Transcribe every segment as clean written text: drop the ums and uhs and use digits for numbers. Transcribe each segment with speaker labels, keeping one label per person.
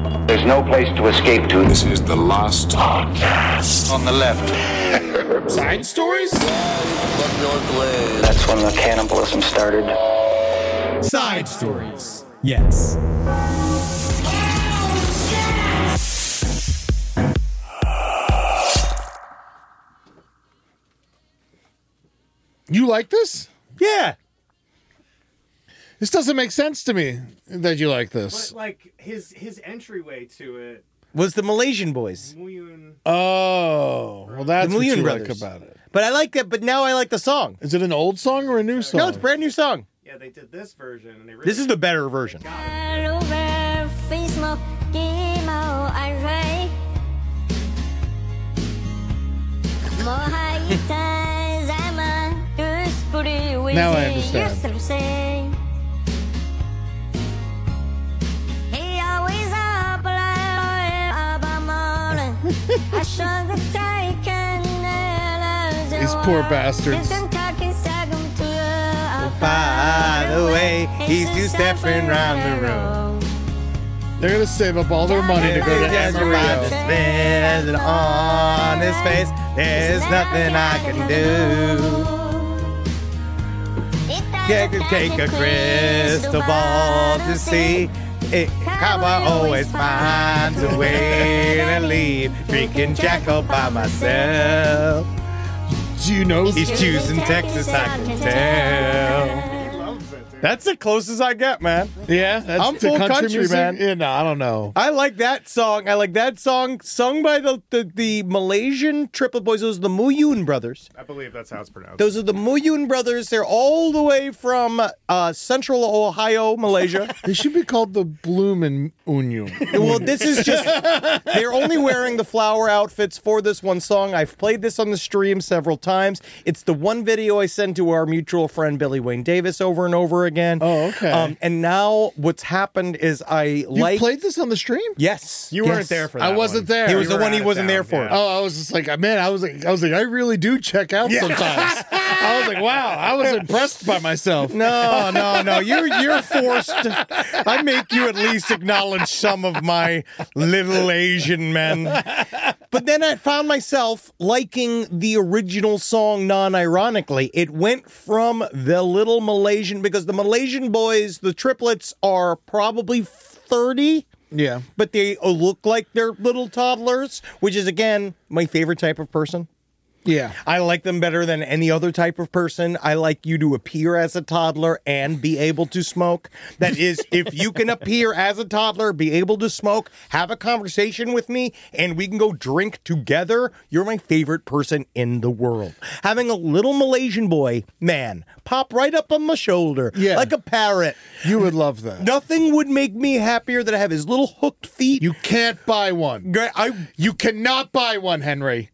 Speaker 1: There's no place to escape to.
Speaker 2: This is the last podcast.
Speaker 1: On the left.
Speaker 3: Side stories?
Speaker 1: That's when the cannibalism started.
Speaker 3: Side stories. Yes. You like this?
Speaker 4: Yeah.
Speaker 3: This doesn't make sense to me that you like this.
Speaker 5: But like his entryway to it
Speaker 4: Was the Malaysian Boys.
Speaker 5: Muyun.
Speaker 3: Oh, well, that's
Speaker 4: The
Speaker 3: what
Speaker 4: Muyun
Speaker 3: you
Speaker 4: Brothers.
Speaker 3: like about it.
Speaker 4: But I like that, but now I like the song.
Speaker 3: Is it an old song or a new song?
Speaker 4: No, it's a brand new song.
Speaker 5: Yeah, they did this version and they really
Speaker 4: This is the better version.
Speaker 3: Now I understand. These poor bastards.
Speaker 4: By the way, he's two-stepping round the room.
Speaker 3: They're going to save up all their money to go to Amarillo.
Speaker 4: Spend on his face. There's nothing I can do. Take a crystal ball to see. Cowboy always finds a way to leave. Drinking Jack all by myself.
Speaker 3: Do you know?
Speaker 4: He's choosing Texas, I can tell. That's the closest I get, man.
Speaker 3: Yeah, that's
Speaker 4: I'm
Speaker 3: the
Speaker 4: full country,
Speaker 3: music?
Speaker 4: man.
Speaker 3: Yeah, no, I don't know.
Speaker 4: I like that song. I like that song sung by the Malaysian Triplet Boys. Those are the Muyun Brothers.
Speaker 5: I believe that's how it's pronounced.
Speaker 4: Those are the Muyun Brothers. They're all the way from central Ohio, Malaysia.
Speaker 3: They should be called the Bloom and Union.
Speaker 4: Well, this is just, they're only wearing the flower outfits for this one song. I've played this on the stream several times. It's the one video I send to our mutual friend Billy Wayne Davis over and over again.
Speaker 3: Oh, okay.
Speaker 4: And now what's happened is
Speaker 3: You played this on the stream?
Speaker 4: Yes.
Speaker 5: You weren't there for that.
Speaker 3: I wasn't there.
Speaker 4: He was
Speaker 5: You
Speaker 4: the
Speaker 5: were
Speaker 4: one he
Speaker 5: out of
Speaker 4: wasn't there
Speaker 5: town,
Speaker 4: for.
Speaker 5: yeah.
Speaker 3: Oh, I was just like, man, I was like, I really do check out sometimes. I was like, wow, I was impressed by myself.
Speaker 4: No. You're forced. I make you at least acknowledge some of my little Asian men. But then I found myself liking the original song non-ironically. It went from the little Malaysian, because the Malaysian boys, the triplets, are probably 30.
Speaker 3: Yeah.
Speaker 4: But they look like they're little toddlers, which is, again, my favorite type of person.
Speaker 3: Yeah.
Speaker 4: I like them better than any other type of person. I like you to appear as a toddler and be able to smoke. That is, if you can appear as a toddler, be able to smoke, have a conversation with me, and we can go drink together, you're my favorite person in the world. Having a little Malaysian boy, man, pop right up on my shoulder, like a parrot.
Speaker 3: You would love that.
Speaker 4: Nothing would make me happier than to have his little hooked feet.
Speaker 3: You can't buy one. You cannot buy one, Henry.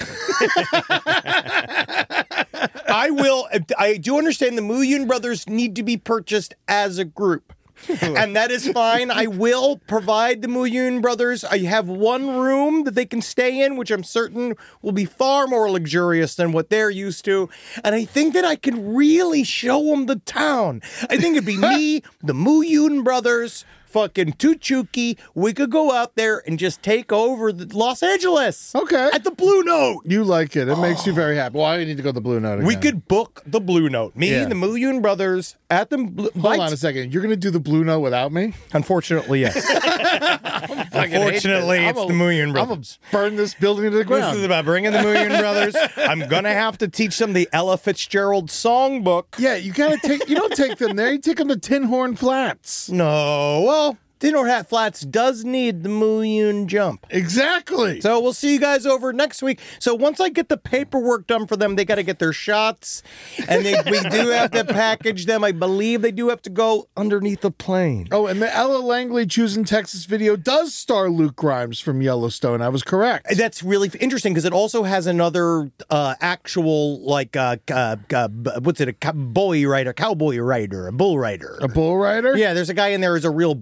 Speaker 4: I will. I do understand the Muyun Brothers need to be purchased as a group. And that is fine. I will provide the Muyun Brothers. I have one room that they can stay in, which I'm certain will be far more luxurious than what they're used to. And I think that I can really show them the town. I think it'd be me, the Muyun Brothers, fucking Tuchuki. We could go out there and just take over Los Angeles.
Speaker 3: Okay.
Speaker 4: At the Blue Note.
Speaker 3: You like it. It makes you very happy. Why do you need to go to the Blue Note again?
Speaker 4: We could book the Blue Note. Me
Speaker 3: Yeah.
Speaker 4: and the Muyun Brothers at the
Speaker 3: Hold on a second. You're going to do the Blue Note without me?
Speaker 4: Unfortunately, yes. Unfortunately, it's the Muyun
Speaker 3: I'm going
Speaker 4: Brothers.
Speaker 3: to burn this building to the
Speaker 4: This
Speaker 3: ground.
Speaker 4: is about bringing the Muyun Brothers. I'm going to have to teach them the Ella Fitzgerald songbook.
Speaker 3: Yeah, you got to take, you don't take them there. You take them to Tin Horn Flats.
Speaker 4: No, well, Tin Horn Hat Flats does need the Muyun jump.
Speaker 3: Exactly.
Speaker 4: So we'll see you guys over next week. So once I get the paperwork done for them, they got to get their shots, and we do have to package them. I believe they do have to go underneath the plane.
Speaker 3: Oh, and the Ella Langley Choosing Texas video does star Luke Grimes from Yellowstone. I was correct.
Speaker 4: That's really interesting because it also has another actual, like, what's it, a cowboy rider, a bull rider.
Speaker 3: A bull rider?
Speaker 4: Yeah, there's a guy in there who's a real bull rider.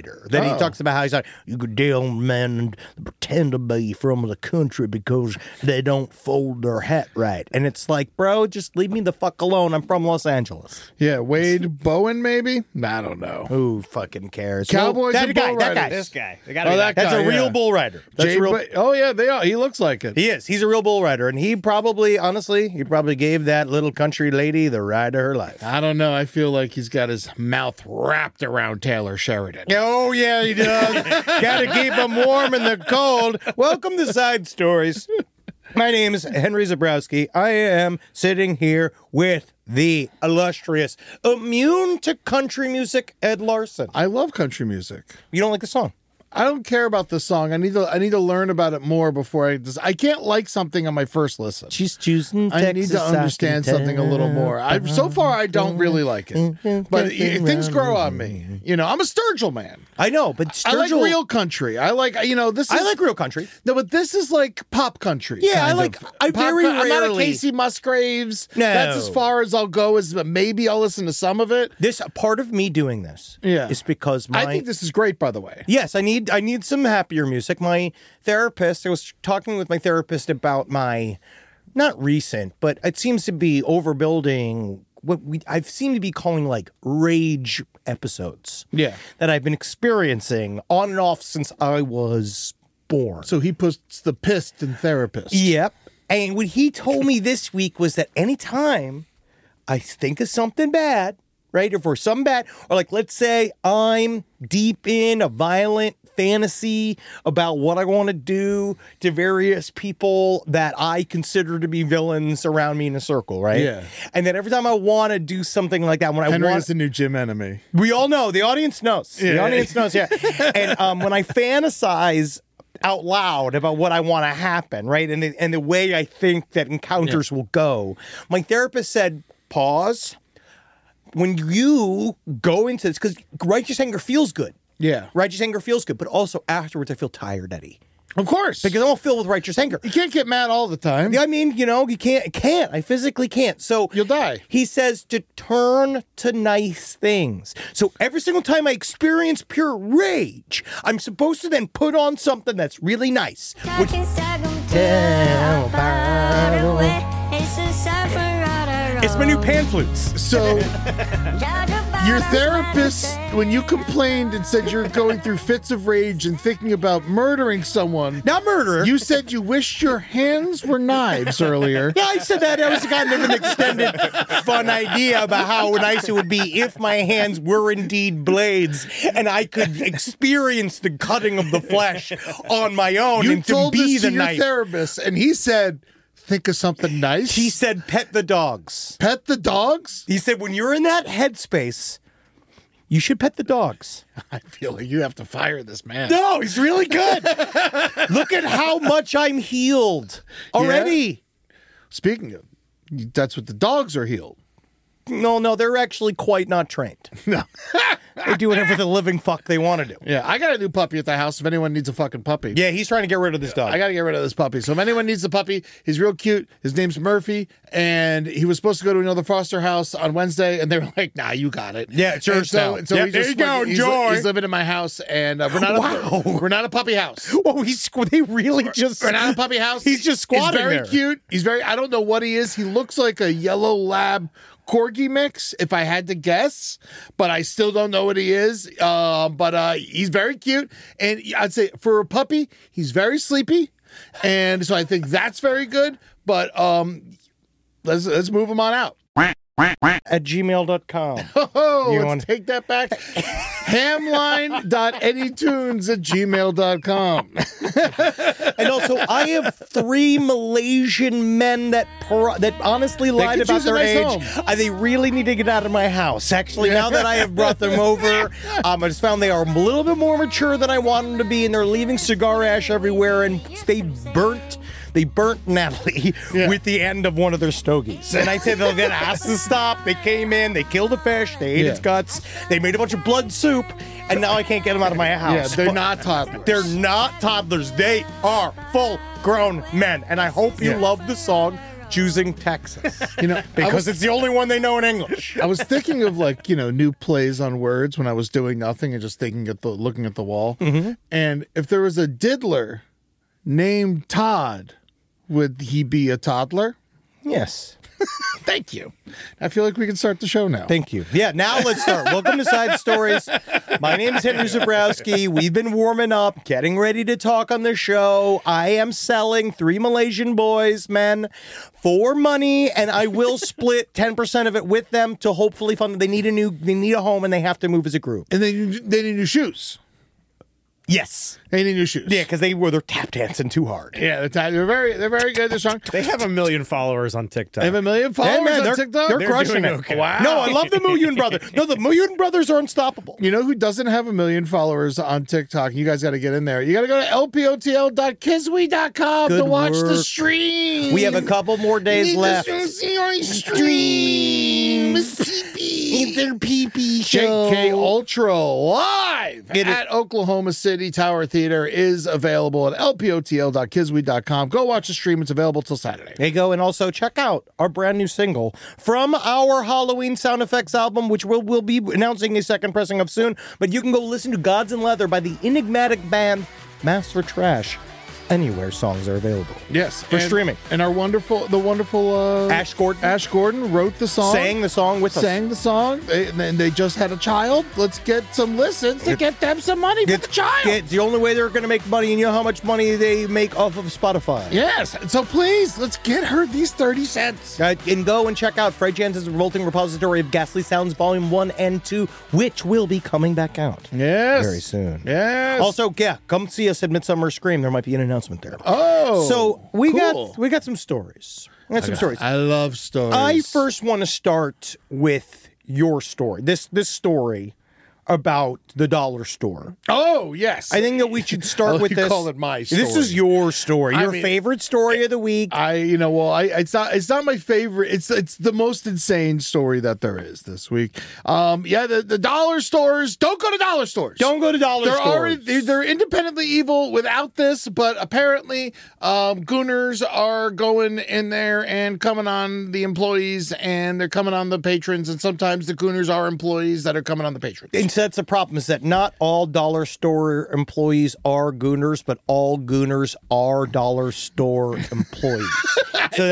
Speaker 4: writer. Then he talks about how he's like, you could tell men pretend to be from the country because they don't fold their hat right. And it's like, bro, just leave me the fuck alone. I'm from Los Angeles.
Speaker 3: Yeah, Wade Bowen, maybe? I don't know.
Speaker 4: Who fucking cares?
Speaker 3: Cowboys
Speaker 4: that
Speaker 3: and
Speaker 4: guy,
Speaker 3: bull
Speaker 4: that guy.
Speaker 3: riders.
Speaker 5: This guy. They
Speaker 3: Oh, that
Speaker 4: That's
Speaker 3: guy,
Speaker 4: a real
Speaker 3: yeah.
Speaker 4: bull rider. That's
Speaker 3: Jay
Speaker 4: a real.
Speaker 3: Oh, yeah, they are. He looks like it.
Speaker 4: He is. He's a real bull rider, and he probably, honestly, gave that little country lady the ride of her life.
Speaker 3: I don't know. I feel like he's got his mouth wrapped around Taylor Sheridan.
Speaker 4: Oh, yeah, he does. Got to keep him warm in the cold. Welcome to Side Stories. My name is Henry Zabrowski. I am sitting here with the illustrious, immune to country music, Ed Larson.
Speaker 3: I love country music.
Speaker 4: You don't like the song?
Speaker 3: I don't care about the song. I need to learn about it more before I can't like something on my first listen.
Speaker 4: She's choosing
Speaker 3: I need to understand something a little more. So far, I don't really like it, but things grow on me. You know, I'm a Sturgill man.
Speaker 4: I know, but
Speaker 3: I like
Speaker 4: Sturgill,
Speaker 3: real country. I like this.
Speaker 4: I like real country.
Speaker 3: No, but this is like pop country.
Speaker 4: Yeah, I
Speaker 3: kind
Speaker 4: like-
Speaker 3: of.
Speaker 4: I
Speaker 3: Pop
Speaker 4: very
Speaker 3: I'm not a
Speaker 4: rarely-
Speaker 3: Casey Musgraves.
Speaker 4: No.
Speaker 3: That's as far as I'll go. As maybe I'll listen to some of it.
Speaker 4: This part of me doing this is because
Speaker 3: I think this is great, by the way.
Speaker 4: Yes, I need some happier music. My therapist, I was talking with my therapist about my, not recent, but it seems to be overbuilding what I've seemed to be calling like rage episodes.
Speaker 3: Yeah.
Speaker 4: That I've been experiencing on and off since I was born.
Speaker 3: So he puts the pissed in therapist.
Speaker 4: Yep. And what he told me this week was that anytime I think of something bad, right? If we're something bad, or like, let's say I'm deep in a violent fantasy about what I want to do to various people that I consider to be villains around me in a circle, right?
Speaker 3: Yeah.
Speaker 4: And then every time I want to do something like that, when I
Speaker 3: Henry
Speaker 4: want
Speaker 3: is the new gym enemy.
Speaker 4: we all know. The audience knows. The
Speaker 3: Yeah.
Speaker 4: audience knows, yeah. And when I fantasize out loud about what I want to happen, right? And the way I think that encounters will go, my therapist said, pause. When you go into this, because righteous anger feels good.
Speaker 3: Yeah.
Speaker 4: Righteous anger feels good, but also afterwards I feel tired, Eddie.
Speaker 3: Of course.
Speaker 4: Because I don't feel with righteous anger.
Speaker 3: You can't get mad all the time.
Speaker 4: I mean, you can't. I physically can't. So
Speaker 3: You'll die.
Speaker 4: He says to turn to nice things. So every single time I experience pure rage, I'm supposed to then put on something that's really nice. Which it's my new pan flutes.
Speaker 3: So your therapist, when you complained and said you're going through fits of rage and thinking about murdering someone,
Speaker 4: Not murder.
Speaker 3: you said you wished your hands were knives earlier.
Speaker 4: Yeah, I said that. That was kind of an extended, fun idea about how nice it would be if my hands were indeed blades and I could experience the cutting of the flesh on my own
Speaker 3: You
Speaker 4: and to
Speaker 3: told
Speaker 4: be
Speaker 3: this
Speaker 4: the
Speaker 3: to your
Speaker 4: knife.
Speaker 3: therapist, and he said, think of something nice.
Speaker 4: He said, pet the dogs.
Speaker 3: Pet the dogs?
Speaker 4: He said, when you're in that headspace, you should pet the dogs.
Speaker 3: I feel like you have to fire this man.
Speaker 4: No, he's really good. Look at how much I'm healed already.
Speaker 3: Speaking of, that's what the dogs are healed.
Speaker 4: No, they're actually quite not trained.
Speaker 3: No.
Speaker 4: They do whatever the living fuck they want to do.
Speaker 3: Yeah, I got a new puppy at the house if anyone needs a fucking puppy.
Speaker 4: Yeah, he's trying to get rid of this dog.
Speaker 3: I got to get rid of this puppy. So if anyone needs the puppy, he's real cute. His name's Murphy, and he was supposed to go to another foster house on Wednesday, and they were like, "Nah, you got it."
Speaker 4: Yeah, it's yours now.
Speaker 3: So
Speaker 4: Yep,
Speaker 3: he's
Speaker 4: there
Speaker 3: just
Speaker 4: you go,
Speaker 3: fucking-
Speaker 4: enjoy.
Speaker 3: He's living in my house, and we're not a puppy house.
Speaker 4: Oh, they really just.
Speaker 3: We're not a puppy house.
Speaker 4: He's just squatting
Speaker 3: He's very
Speaker 4: there.
Speaker 3: cute. He's very. I don't know what he is. He looks like a yellow lab corgi mix, if I had to guess, but I still don't know what he is. But he's very cute, and I'd say for a puppy, he's very sleepy, and so I think that's very good. But let's move him on out.
Speaker 4: At gmail.com.
Speaker 3: Oh,
Speaker 4: You
Speaker 3: let's
Speaker 4: want-
Speaker 3: take that back. Hamline.eddietunes@gmail.com.
Speaker 4: And also, I have 3 Malaysian men that honestly lied
Speaker 3: could
Speaker 4: about
Speaker 3: use a
Speaker 4: their
Speaker 3: nice
Speaker 4: age.
Speaker 3: home.
Speaker 4: They really need to get out of my house. Actually, now that I have brought them over, I just found they are a little bit more mature than I want them to be, and they're leaving cigar ash everywhere, and they burnt Natalie with the end of one of their stogies. And I said, that has to stop. They came in, they killed a fish, they ate its guts, they made a bunch of blood soup, and now I can't get them out of my house.
Speaker 3: Yeah, they're
Speaker 4: But
Speaker 3: not toddlers.
Speaker 4: they're not toddlers. They are full-grown men. And I hope you love the song choosing Texas
Speaker 3: You know,
Speaker 4: because it's the only one they know in English.
Speaker 3: I was thinking of like, new plays on words when I was doing nothing and just looking at the wall. And if there was a diddler named Todd, would he be a toddler?
Speaker 4: Yes.
Speaker 3: Thank you. I feel like we can start the show now.
Speaker 4: Thank you. Yeah, now let's start. Welcome to Side Stories. My name is Henry Zabrowski. We've been warming up, getting ready to talk on the show. I am selling 3 Malaysian boys, men, for money, and I will split 10% of it with them to hopefully fund. They need a home, and they have to move as a group.
Speaker 3: And they need new shoes.
Speaker 4: Yes.
Speaker 3: They need new shoes.
Speaker 4: Yeah, because they're tap dancing too hard.
Speaker 3: Yeah, they're very good. They're strong.
Speaker 5: They have 1 million followers on TikTok.
Speaker 3: They have 1 million followers
Speaker 4: man,
Speaker 3: on TikTok.
Speaker 4: They're crushing
Speaker 5: doing
Speaker 4: it.
Speaker 5: okay.
Speaker 3: Wow.
Speaker 4: No, I love the Muyun brothers. No, the Muyun brothers are unstoppable.
Speaker 3: You know who doesn't have 1 million followers on TikTok? You guys got to get in there. You got to go to lpotl.kiswe.com to
Speaker 4: Good
Speaker 3: watch the
Speaker 4: work.
Speaker 3: stream.
Speaker 4: We have a couple more days left.
Speaker 3: See our streams.
Speaker 4: It's their pee-pee show.
Speaker 3: JK Ultra live
Speaker 4: It is-
Speaker 3: at Oklahoma City Tower Theater is available at lpotl.kiswe.com. Go watch the stream. It's available till Saturday.
Speaker 4: There you go. And also check out our brand new single from our Halloween sound effects album, which we'll be announcing a second pressing of soon. But you can go listen to Gods in Leather by the enigmatic band Master Trash anywhere songs are available.
Speaker 3: Yes,
Speaker 4: For streaming.
Speaker 3: And the wonderful
Speaker 4: Ash Gordon.
Speaker 3: Ash Gordon wrote the song.
Speaker 4: Sang the song with us.
Speaker 3: Sang the song. And they just had a child. Let's get some listens to get them some money for the child.
Speaker 4: It's the only way they're going to make money, and you know how much money they make off of Spotify.
Speaker 3: Yes. So please, let's get her these 30 cents.
Speaker 4: And go and check out Fred Jansen's Revolting Repository of Ghastly Sounds Volume 1 and 2, which will be coming back out
Speaker 3: Yes.
Speaker 4: very soon.
Speaker 3: Yes.
Speaker 4: Also, yeah, come see us at Midsummer Scream. There might be an announcement there.
Speaker 3: Oh.
Speaker 4: So we
Speaker 3: cool.
Speaker 4: got some stories.
Speaker 3: I love stories.
Speaker 4: I first want to start with your story. This story about the dollar store.
Speaker 3: Oh, yes.
Speaker 4: I think that we should start
Speaker 3: Oh,
Speaker 4: with
Speaker 3: you
Speaker 4: this.
Speaker 3: call it my
Speaker 4: This is
Speaker 3: story.
Speaker 4: your story.
Speaker 3: I
Speaker 4: Your
Speaker 3: mean,
Speaker 4: favorite story of the week.
Speaker 3: It's not my favorite. It's the most insane story that there is this week. The dollar stores. Don't go to dollar stores.
Speaker 4: Don't go to dollar stores.
Speaker 3: They're independently evil without this, but apparently gooners are going in there and coming on the employees, and they're coming on the patrons, and sometimes the gooners are employees that are coming on the patrons.
Speaker 4: And so that's the problem, is that not all dollar store employees are gooners, but all gooners are dollar store employees. So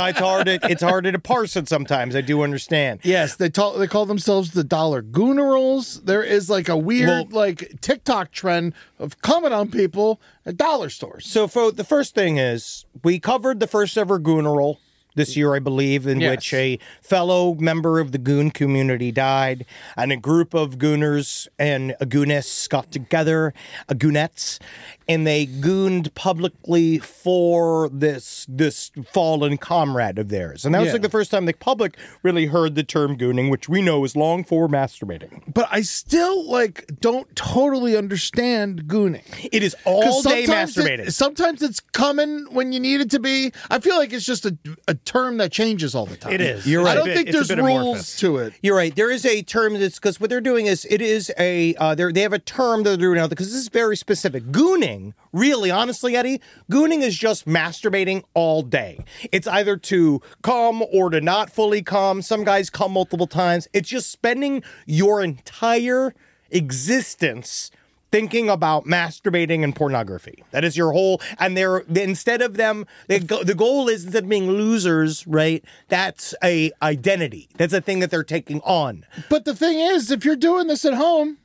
Speaker 4: it's harder to parse it sometimes. I do understand.
Speaker 3: Yes, they call themselves the dollar goonerals. There is like a weird TikTok trend of coming on people at dollar stores.
Speaker 4: So the first thing is, we covered the first ever gooneral this year, I believe, in
Speaker 3: Yes.
Speaker 4: which a fellow member of the goon community died, and a group of gooners and goonists got together, goonettes, and they gooned publicly for this fallen comrade of theirs. And that was
Speaker 3: Yeah.
Speaker 4: like the first time the public really heard the term gooning, which we know is long for masturbating.
Speaker 3: But I still don't totally understand gooning.
Speaker 4: It is all day
Speaker 3: sometimes
Speaker 4: masturbating.
Speaker 3: sometimes it's coming when you need it to be. I feel like it's just a term that changes all the time.
Speaker 5: It is.
Speaker 4: You're right.
Speaker 3: I don't think
Speaker 5: It's a
Speaker 3: there's
Speaker 5: bit
Speaker 3: rules
Speaker 5: amorphous.
Speaker 3: to it.
Speaker 4: You're right. There is a term that's, because what they're doing is, it is they have a term that they're doing now, because this is very specific. Gooning, really, honestly, Eddie, gooning is just masturbating all day. It's either to come or to not fully come. Some guys come multiple times. It's just spending your entire existence thinking about masturbating and pornography. That is your whole, and instead of them, the goal is, instead of being losers, right? That's a identity. That's a thing that they're taking on.
Speaker 3: But the thing is, if you're doing this at home,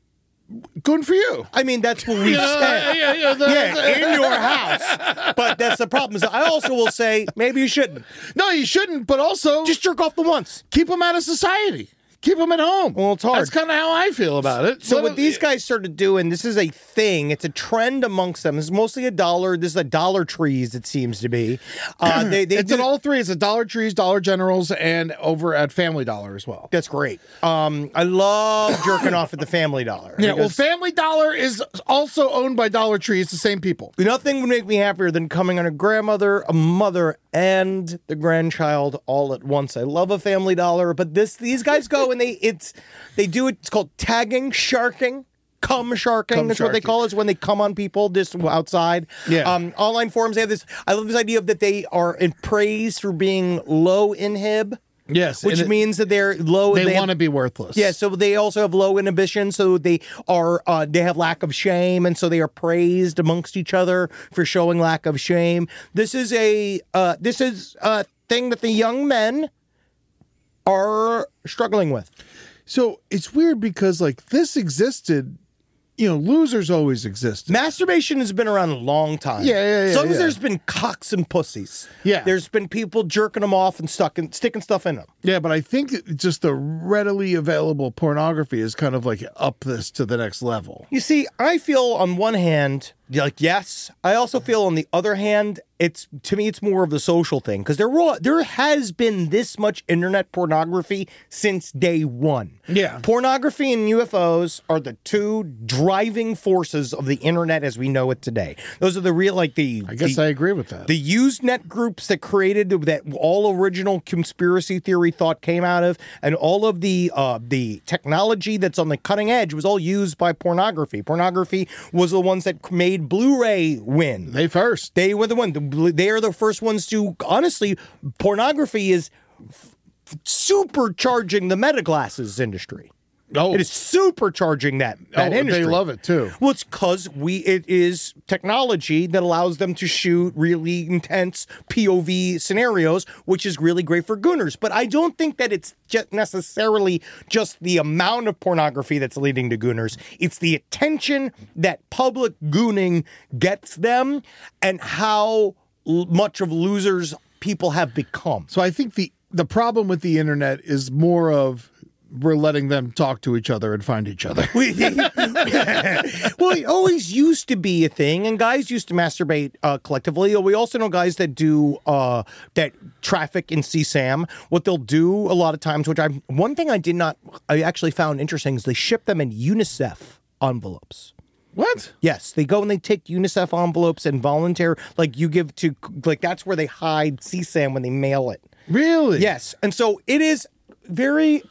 Speaker 3: good for you.
Speaker 4: I mean, that's what we said. Yeah, in your house. But that's the problem. Is I also will say, maybe you shouldn't.
Speaker 3: No, you shouldn't. But also,
Speaker 4: Just jerk off the once.
Speaker 3: keep them out of society. Keep them at home.
Speaker 4: Well, it's hard.
Speaker 3: That's kind of how I feel about it.
Speaker 4: So what these guys started doing, this is a thing. It's a trend amongst them. This is mostly a dollar. This is a Dollar Trees, it seems to be.
Speaker 3: It's at all three. It's at Dollar Trees, Dollar Generals, and over at Family Dollar as well.
Speaker 4: That's great. I love jerking off at the Family Dollar.
Speaker 3: Yeah, well,
Speaker 4: because
Speaker 3: Family Dollar is also owned by Dollar Tree. It's the same people.
Speaker 4: nothing would make me happier than coming on a grandmother, a mother, and the grandchild all at once. I love a Family Dollar, but these guys go and they do it. It's called tagging, sharking. cum sharking.
Speaker 3: Cum
Speaker 4: That's what they
Speaker 3: sharking.
Speaker 4: call it, is when they come on people just outside.
Speaker 3: Yeah.
Speaker 4: Online forums, they have this. I love this idea of that they are in praise for being low inhib.
Speaker 3: Yes,
Speaker 4: Which
Speaker 3: and
Speaker 4: means that they're low.
Speaker 3: they
Speaker 4: have-
Speaker 3: want to be worthless.
Speaker 4: Yeah, so they also have low inhibition, so they are they have lack of shame, and so they are praised amongst each other for showing lack of shame. This is a thing that the young men are struggling with.
Speaker 3: So it's weird because like this existed, losers always existed.
Speaker 4: Masturbation has been around a long time.
Speaker 3: Yeah,
Speaker 4: As long as
Speaker 3: yeah.
Speaker 4: there's been cocks and pussies.
Speaker 3: Yeah.
Speaker 4: There's been people jerking them off and sticking stuff in them.
Speaker 3: Yeah, but I think just the readily available pornography is kind of like up this to the next level.
Speaker 4: You see, I feel on one hand, like, yes. I also feel on the other hand, to me, it's more of the social thing, because there has been this much internet pornography since day one.
Speaker 3: Yeah.
Speaker 4: Pornography and UFOs are the two driving forces of the internet as we know it today. Those are the real, like the.
Speaker 3: I guess I agree with that.
Speaker 4: The Usenet groups that created that all original conspiracy theory thought came out of, and all of the technology that's on the cutting edge was all used by pornography. Pornography was the ones that made Blu-ray win.
Speaker 3: They first.
Speaker 4: They were the one. They are the first ones to. Honestly, pornography is supercharging the meta glasses industry.
Speaker 3: Oh,
Speaker 4: It is supercharging that industry.
Speaker 3: they love it too.
Speaker 4: Well, it's because it is technology that allows them to shoot really intense POV scenarios, which is really great for gooners. But I don't think that it's just necessarily just the amount of pornography that's leading to gooners. It's the attention that public gooning gets them and how much of losers people have become.
Speaker 3: So I think the problem with the internet is more of we're letting them talk to each other and find each other.
Speaker 4: Well, it always used to be a thing, and guys used to masturbate collectively. We also know guys that do that traffic in CSAM. What they'll do a lot of times, one thing I actually found interesting, is they ship them in UNICEF envelopes.
Speaker 3: What?
Speaker 4: Yes, they go and they take UNICEF envelopes and volunteer, like you give to, like that's where they hide CSAM when they mail it.
Speaker 3: Really?
Speaker 4: Yes, and so it is very.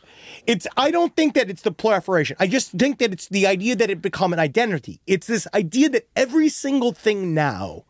Speaker 4: I don't think that it's the proliferation. I just think that it's the idea that it become an identity. It's this idea that every single thing now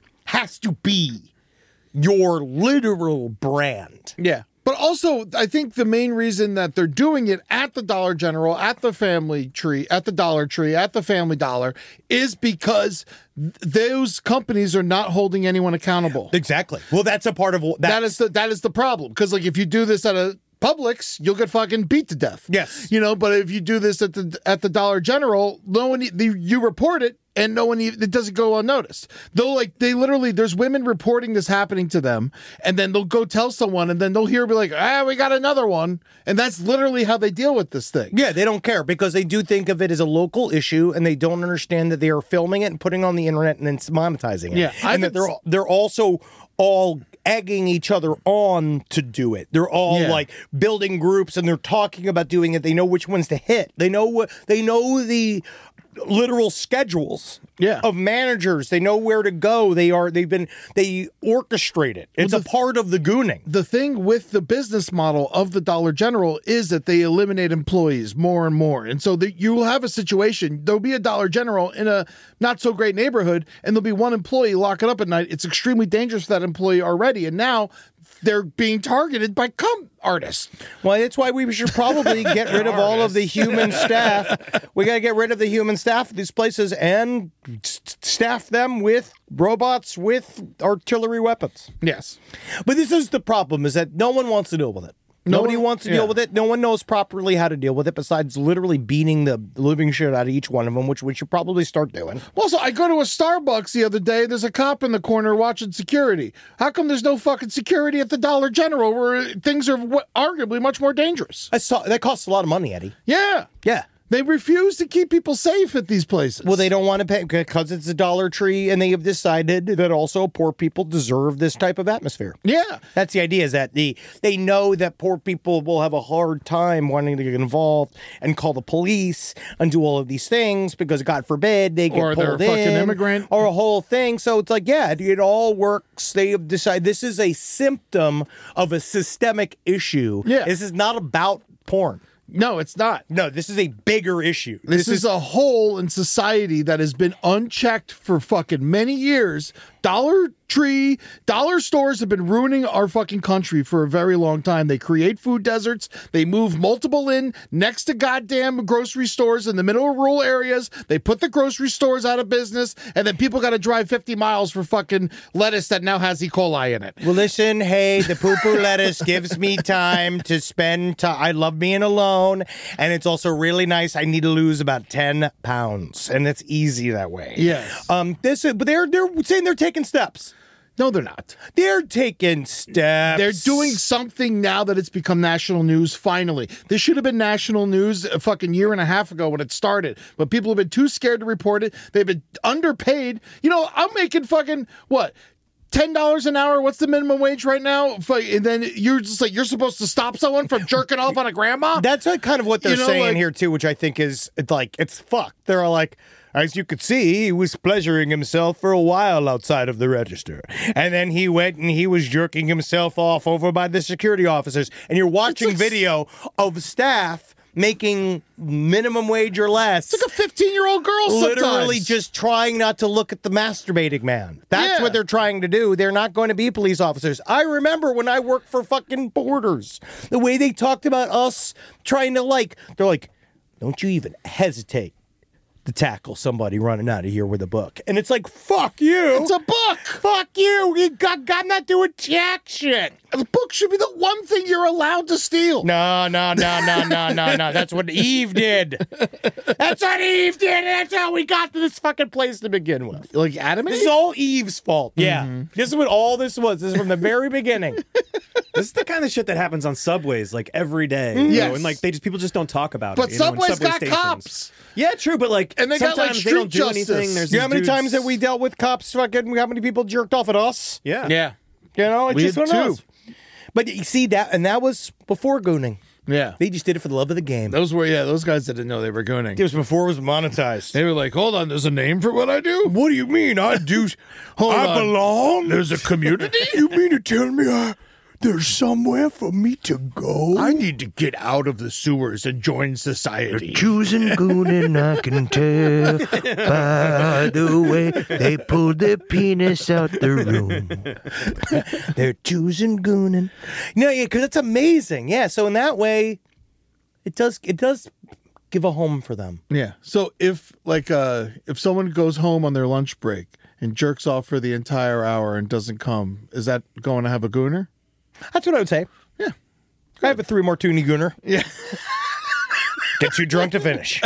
Speaker 4: has to be your literal brand.
Speaker 3: Yeah. But also, I think the main reason that they're doing it at the Dollar General, at the Family Tree, at the Dollar Tree, at the Family Dollar, is because those companies are not holding anyone accountable.
Speaker 4: Exactly. Well, that's a part of
Speaker 3: That is the problem. Because like if you do this at a Publix, you'll get fucking beat to death.
Speaker 4: Yes.
Speaker 3: But if you do this at the Dollar General, no one you report it and no one it doesn't go unnoticed. Though they literally there's women reporting this happening to them and then they'll go tell someone and then they'll be like, we got another one. And that's literally how they deal with this thing.
Speaker 4: Yeah, they don't care because they do think of it as a local issue and they don't understand that they are filming it and putting it on the internet and then monetizing it.
Speaker 3: Yeah,
Speaker 4: and that they're also all egging each other on to do it. They're all like building groups and they're talking about doing it. They know which ones to hit. They know the literal schedules of managers. They know where to go. They orchestrate it. It's a part of the gooning.
Speaker 3: The thing with the business model of the Dollar General is that they eliminate employees more and more. And so you will have a situation, there'll be a Dollar General in a not so great neighborhood and there'll be one employee locking up at night. It's extremely dangerous for that employee already. And now they're being targeted by cum artists.
Speaker 4: Well, that's why we should probably get rid of all of the human staff. We got to get rid of the human staff of these places and staff them with robots with artillery weapons.
Speaker 3: Yes.
Speaker 4: But this is the problem, is that no one wants to deal with it. Nobody wants to deal with it. No one knows properly how to deal with it besides literally beating the living shit out of each one of them, which we should probably start doing.
Speaker 3: Well, so I go to a Starbucks the other day. There's a cop in the corner watching security. How come there's no fucking security at the Dollar General where things are arguably much more dangerous?
Speaker 4: That costs a lot of money, Eddie.
Speaker 3: Yeah.
Speaker 4: Yeah.
Speaker 3: They refuse to keep people safe at these places.
Speaker 4: Well, they don't want to pay because it's a Dollar Tree, and they have decided that also poor people deserve this type of atmosphere.
Speaker 3: Yeah.
Speaker 4: That's the idea, is that they know that poor people will have a hard time wanting to get involved and call the police and do all of these things because, God forbid, they get
Speaker 3: or
Speaker 4: pulled
Speaker 3: they're a fucking
Speaker 4: in,
Speaker 3: immigrant.
Speaker 4: or a whole thing. So it's like, yeah, it all works. They have decided this is a symptom of a systemic issue.
Speaker 3: Yeah.
Speaker 4: This is not about porn.
Speaker 3: No, it's not.
Speaker 4: No, this is a bigger issue.
Speaker 3: This is a hole in society that has been unchecked for fucking many years. Dollar stores have been ruining our fucking country for a very long time. They create food deserts. They move multiple in next to goddamn grocery stores in the middle of rural areas. They put the grocery stores out of business, and then people got to drive 50 miles for fucking lettuce that now has E. coli in it.
Speaker 4: Well, listen, hey, the poo-poo lettuce gives me time to spend time. I love being alone, and it's also really nice. I need to lose about 10 pounds, and it's easy that way.
Speaker 3: Yes.
Speaker 4: But they're saying they're taking steps.
Speaker 3: No, they're not.
Speaker 4: They're taking steps.
Speaker 3: They're doing something now that it's become national news, finally. This should have been national news a fucking year and a half ago when it started. But people have been too scared to report it. They've been underpaid. You know, I'm making fucking, what, $10 an hour? What's the minimum wage right now? And then you're just like, you're supposed to stop someone from jerking off on a grandma?
Speaker 4: That's kind of what they're saying
Speaker 3: like,
Speaker 4: here, too, which I think is, it's fucked. They're like, as you could see, he was pleasuring himself for a while outside of the register. And then he went and he was jerking himself off over by the security officers. And you're watching video of staff making minimum wage or less.
Speaker 3: It's like a 15-year-old girl sometimes.
Speaker 4: Literally just trying not to look at the masturbating man. That's what they're trying to do. They're not going to be police officers. I remember when I worked for fucking Borders, the way they talked about us trying to they're like, don't you even hesitate to tackle somebody running out of here with a book. And it's like, fuck you.
Speaker 3: It's a book.
Speaker 4: Fuck you. I'm not doing jack shit.
Speaker 3: The book should be the one thing you're allowed to steal.
Speaker 4: No. That's what Eve did. That's what Eve did. That's how we got to this fucking place to begin with.
Speaker 3: Like Adam and
Speaker 4: This
Speaker 3: Eve?
Speaker 4: is all Eve's fault. Yeah. This is what all this was. This is from the very beginning.
Speaker 5: This is the kind of shit that happens on subways like every day. You
Speaker 3: Yes.
Speaker 5: know, and like people just don't talk about
Speaker 3: But
Speaker 5: it. You know, in
Speaker 3: Subway's
Speaker 5: subway
Speaker 3: got
Speaker 5: stations.
Speaker 3: cops.
Speaker 5: Yeah, true, but like
Speaker 3: And they got,
Speaker 5: sometimes
Speaker 3: like,
Speaker 5: they don't
Speaker 3: street
Speaker 5: do anything.
Speaker 3: justice.
Speaker 5: There's
Speaker 4: You know how many
Speaker 5: these
Speaker 4: times
Speaker 5: dudes-
Speaker 4: that we dealt with cops fucking, how many people jerked off at us?
Speaker 5: Yeah.
Speaker 3: Yeah.
Speaker 4: You know, it's
Speaker 3: We
Speaker 4: just
Speaker 3: had
Speaker 4: one of
Speaker 3: two.
Speaker 4: those. But you see that, and that was before gooning.
Speaker 3: Yeah.
Speaker 4: They just did it for the love of the game.
Speaker 3: Those guys didn't know they were gooning.
Speaker 4: It was before it was monetized.
Speaker 3: They were like, hold on, there's a name for what I do?
Speaker 4: What do you mean? I do.
Speaker 3: Hold
Speaker 4: I
Speaker 3: on.
Speaker 4: belong.
Speaker 3: There's a community?
Speaker 4: You mean to tell me there's somewhere for me to go?
Speaker 3: I need to get out of the sewers and join society.
Speaker 6: Choosing gooning, I can tell by the way they pulled their penis out the room.
Speaker 4: They're choosing gooning. No, yeah, because it's amazing. Yeah, so in that way, it does give a home for them.
Speaker 3: Yeah. So if someone goes home on their lunch break and jerks off for the entire hour and doesn't come, is that going to have a gooner?
Speaker 4: That's what I would say.
Speaker 3: Yeah.
Speaker 4: I have a 3 more toonie gooner.
Speaker 3: Yeah.
Speaker 4: Get you drunk to finish.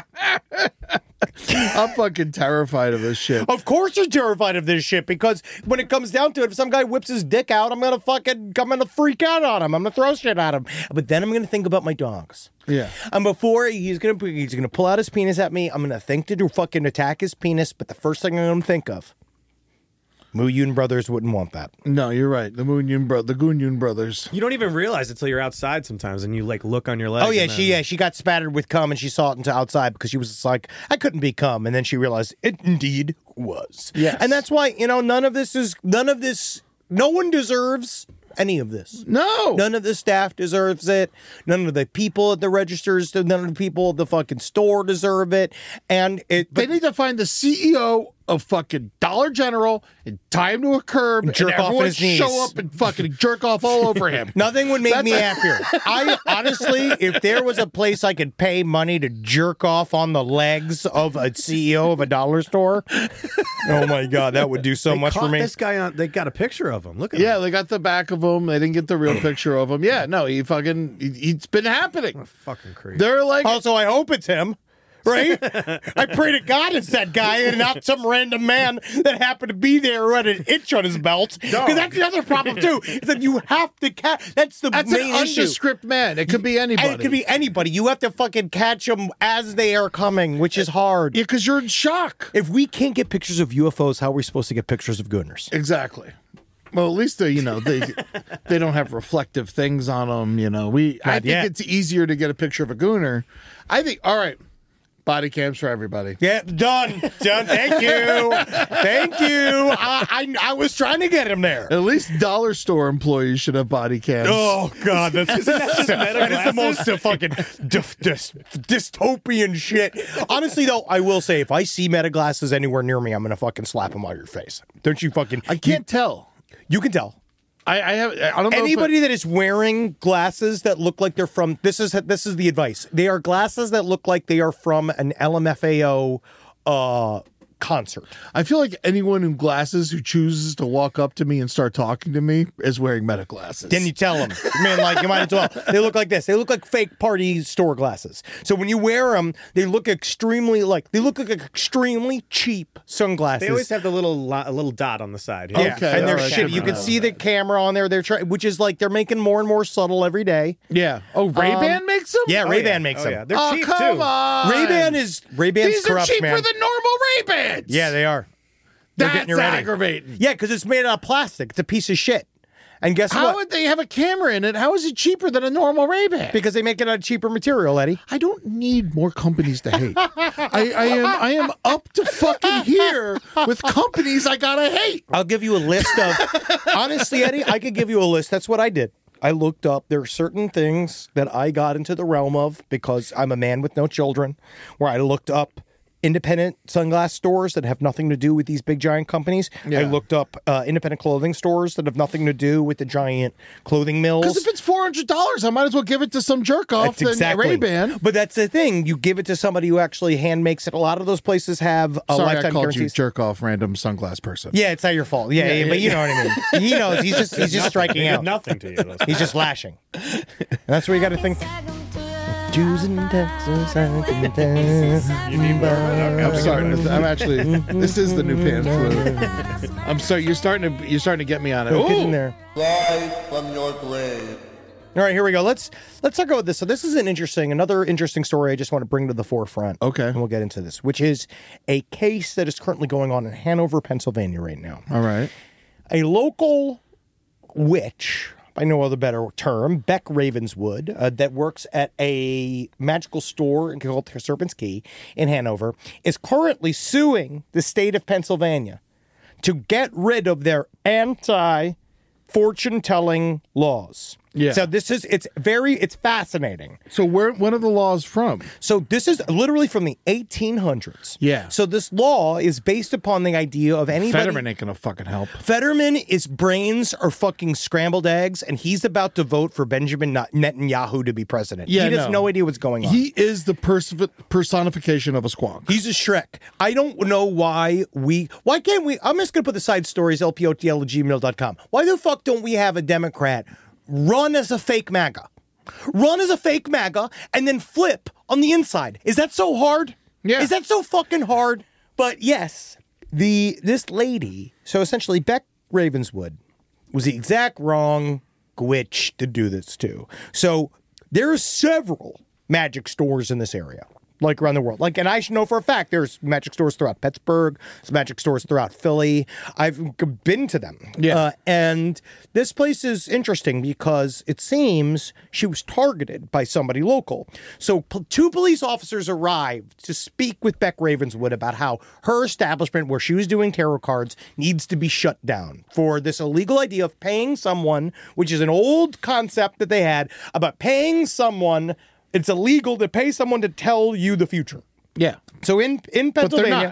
Speaker 3: I'm fucking terrified of this shit.
Speaker 4: Of course you're terrified of this shit, because when it comes down to it, if some guy whips his dick out, I'm gonna freak out on him. I'm gonna throw shit at him. But then I'm gonna think about my dogs.
Speaker 3: Yeah.
Speaker 4: And before he's gonna pull out his penis at me, I'm gonna think to fucking attack his penis. But the first thing I'm gonna think of, Muhyun Brothers wouldn't want that.
Speaker 3: No, you're right. The Gunyun brothers.
Speaker 5: You don't even realize it till you're outside sometimes, and you like look on your leg.
Speaker 4: Oh yeah,
Speaker 5: and then-
Speaker 4: she got spattered with cum, and she saw it into outside because she was just like, I couldn't be cum, and then she realized it indeed was.
Speaker 3: Yes.
Speaker 4: And that's why none of this. No one deserves any of this.
Speaker 3: No.
Speaker 4: None of the staff deserves it. None of the people at the registers, none of the people at the fucking store deserve it. And
Speaker 3: They need to find the CEO of fucking Dollar General and tie him to a curb and
Speaker 4: jerk off
Speaker 3: everyone
Speaker 4: his knees.
Speaker 3: show up and fucking jerk off all over him.
Speaker 4: nothing would make me happier. I honestly, if there was a place I could pay money to jerk off on the legs of a CEO of a dollar store, oh my God, that would do so
Speaker 5: They
Speaker 4: much for
Speaker 5: caught
Speaker 4: me.
Speaker 5: This guy on. They got a picture of him. Look at
Speaker 3: Yeah,
Speaker 5: him.
Speaker 3: they got the back of him. They didn't get the real picture of him. Yeah, no, it's been happening.
Speaker 5: Fucking creep.
Speaker 3: They're like,
Speaker 4: Also, I hope it's him. Right? I pray to God it's that guy and not some random man that happened to be there who had an itch on his belt. Because that's the other problem, too, is that you have to catch. That's the
Speaker 3: that's an
Speaker 4: main issue.
Speaker 3: undescript man. It could be anybody.
Speaker 4: And it could be anybody. You have to fucking catch them as they are coming, which is hard.
Speaker 3: Yeah, because you're in shock.
Speaker 4: If we can't get pictures of UFOs, how are we supposed to get pictures of gooners?
Speaker 3: Exactly. Well, at least they don't have reflective things on them. I think
Speaker 4: yet.
Speaker 3: it's easier to get a picture of a gooner. I think. All right. Body cams for everybody.
Speaker 4: Yeah, done. Thank you. Thank you. I was trying to get him there.
Speaker 3: At least dollar store employees should have body cams.
Speaker 4: Oh God, that is the most fucking dystopian shit. Honestly, though, I will say, if I see meta glasses anywhere near me, I'm gonna fucking slap them out of your face. Don't you fucking?
Speaker 3: I can't tell.
Speaker 4: You can tell.
Speaker 3: I don't know.
Speaker 4: Anybody that is wearing glasses that look like they're from this is the advice. They are glasses that look like they are from an LMFAO concert.
Speaker 3: I feel like anyone in glasses who chooses to walk up to me and start talking to me is wearing meta glasses.
Speaker 4: Then you tell them, man, like you might as well. They look like this. They look like fake party store glasses. So when you wear them, they look extremely cheap sunglasses.
Speaker 5: They always have the little dot on the side.
Speaker 4: Yeah,
Speaker 3: Okay,
Speaker 4: and they're
Speaker 3: all right.
Speaker 4: shitty. You can see the camera on there. They're which is like they're making more and more subtle every day.
Speaker 3: Yeah. Oh, Ray-Ban makes them?
Speaker 4: Yeah, Ray-Ban makes them.
Speaker 5: Yeah. They're
Speaker 3: Oh,
Speaker 5: cheap
Speaker 3: come
Speaker 5: too.
Speaker 3: on.
Speaker 4: Ray-Ban's
Speaker 3: These are
Speaker 4: corrupt,
Speaker 3: cheaper
Speaker 4: man.
Speaker 3: than normal Ray-Bans.
Speaker 4: Yeah, they are. They're
Speaker 3: That's
Speaker 4: getting you ready.
Speaker 3: aggravating.
Speaker 4: Yeah, because it's made out of plastic. It's a piece of shit. And guess
Speaker 3: How
Speaker 4: what?
Speaker 3: would they have a camera in it? How is it cheaper than a normal Ray-Ban?
Speaker 4: Because they make it out of cheaper material, Eddie.
Speaker 3: I don't need more companies to hate. I am up to fucking here with companies I gotta hate.
Speaker 4: I'll give you a list of... Honestly, Eddie, I could give you a list. That's what I did. I looked up. There are certain things that I got into the realm of because I'm a man with no children, where I looked up independent sunglass stores that have nothing to do with these big giant companies.
Speaker 3: Yeah.
Speaker 4: I looked up independent clothing stores that have nothing to do with the giant clothing mills.
Speaker 3: Because if it's $400, I might as well give it to some jerk off
Speaker 4: That's exactly.
Speaker 3: Ray-Ban.
Speaker 4: But that's the thing. You give it to somebody who actually hand makes it. A lot of those places have a
Speaker 3: Sorry, I
Speaker 4: lifetime
Speaker 3: called
Speaker 4: guarantees.
Speaker 3: you jerk off random sunglass person.
Speaker 4: Yeah, it's not your fault. Yeah, but you know what I mean. He knows. He's just striking
Speaker 5: They did
Speaker 4: out.
Speaker 5: nothing to you.
Speaker 4: He's just lashing. And that's where you got to think. Jews in Texas, I can tell.
Speaker 5: You need more. Okay,
Speaker 3: I'm sorry. I'm actually. This is the new pan flute. I'm sorry. You're starting to get me on it.
Speaker 4: Get in
Speaker 3: Ooh.
Speaker 4: there.
Speaker 7: Rise from your grave.
Speaker 4: All right, here we go. Let's talk about this. So this is another interesting story I just want to bring to the forefront.
Speaker 3: Okay.
Speaker 4: And we'll get into this, which is a case that is currently going on in Hanover, Pennsylvania right now.
Speaker 3: All right.
Speaker 4: A local witch, by no other better term, Beck Ravenswood, that works at a magical store called Serpent's Key in Hanover, is currently suing the state of Pennsylvania to get rid of their anti-fortune-telling laws.
Speaker 3: Yeah.
Speaker 4: So it's fascinating.
Speaker 3: So when are the laws from?
Speaker 4: So this is literally from the 1800s.
Speaker 3: Yeah.
Speaker 4: So this law is based upon the idea of anybody.
Speaker 3: Fetterman ain't gonna fucking help.
Speaker 4: Fetterman's brains are fucking scrambled eggs, and he's about to vote for Benjamin Netanyahu to be president.
Speaker 3: Yeah,
Speaker 4: he has no idea what's going on.
Speaker 3: He is the personification of a squonk.
Speaker 4: He's a Shrek. I don't know why can't we? I'm just going to put the side stories, lpotl@gmail.com. Why the fuck don't we have a Democrat run as a fake MAGA? Run as a fake MAGA and then flip on the inside. Is that so hard?
Speaker 3: Yeah.
Speaker 4: Is that so fucking hard? But yes, this lady, so essentially Beck Ravenswood, was the exact wrong witch to do this to. So there are several magic stores in this area, like around the world. And I should know for a fact there's magic stores throughout Pittsburgh, there's magic stores throughout Philly. I've been to them.
Speaker 3: Yeah.
Speaker 4: And this place is interesting because it seems she was targeted by somebody local. So two police officers arrived to speak with Beck Ravenswood about how her establishment where she was doing tarot cards needs to be shut down for this illegal idea of paying someone, which is an old concept that they had about paying someone. It's illegal to pay someone to tell you the future.
Speaker 3: Yeah.
Speaker 4: So in Pennsylvania,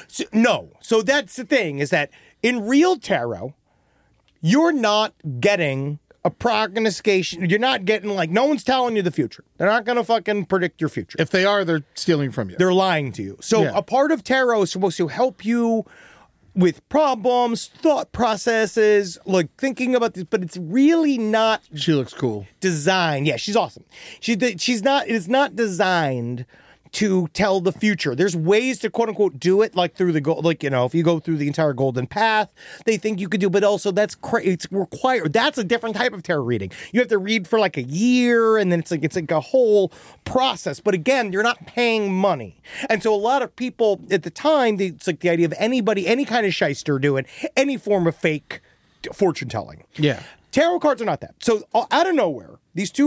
Speaker 4: no. So that's the thing, is that in real tarot, you're not getting a prognostication. You're not getting, no one's telling you the future. They're not going to fucking predict your future.
Speaker 3: If they are, they're stealing from you.
Speaker 4: They're lying to you. So
Speaker 3: Yeah.
Speaker 4: a part of tarot is supposed to help you with problems, thought processes, thinking about this, but it's really not
Speaker 3: She looks cool.
Speaker 4: designed. Yeah, she's awesome. She's not. It is not designed to tell the future. There's ways to quote unquote do it, through the if you go through the entire golden path, they think you could do, but also it's required. That's a different type of tarot reading. You have to read for a year, and then it's a whole process. But again, you're not paying money, and so a lot of people at the time, it's the idea of anybody, any kind of shyster doing any form of fake fortune telling.
Speaker 3: Yeah.
Speaker 4: Tarot cards are not that. So out of nowhere, these two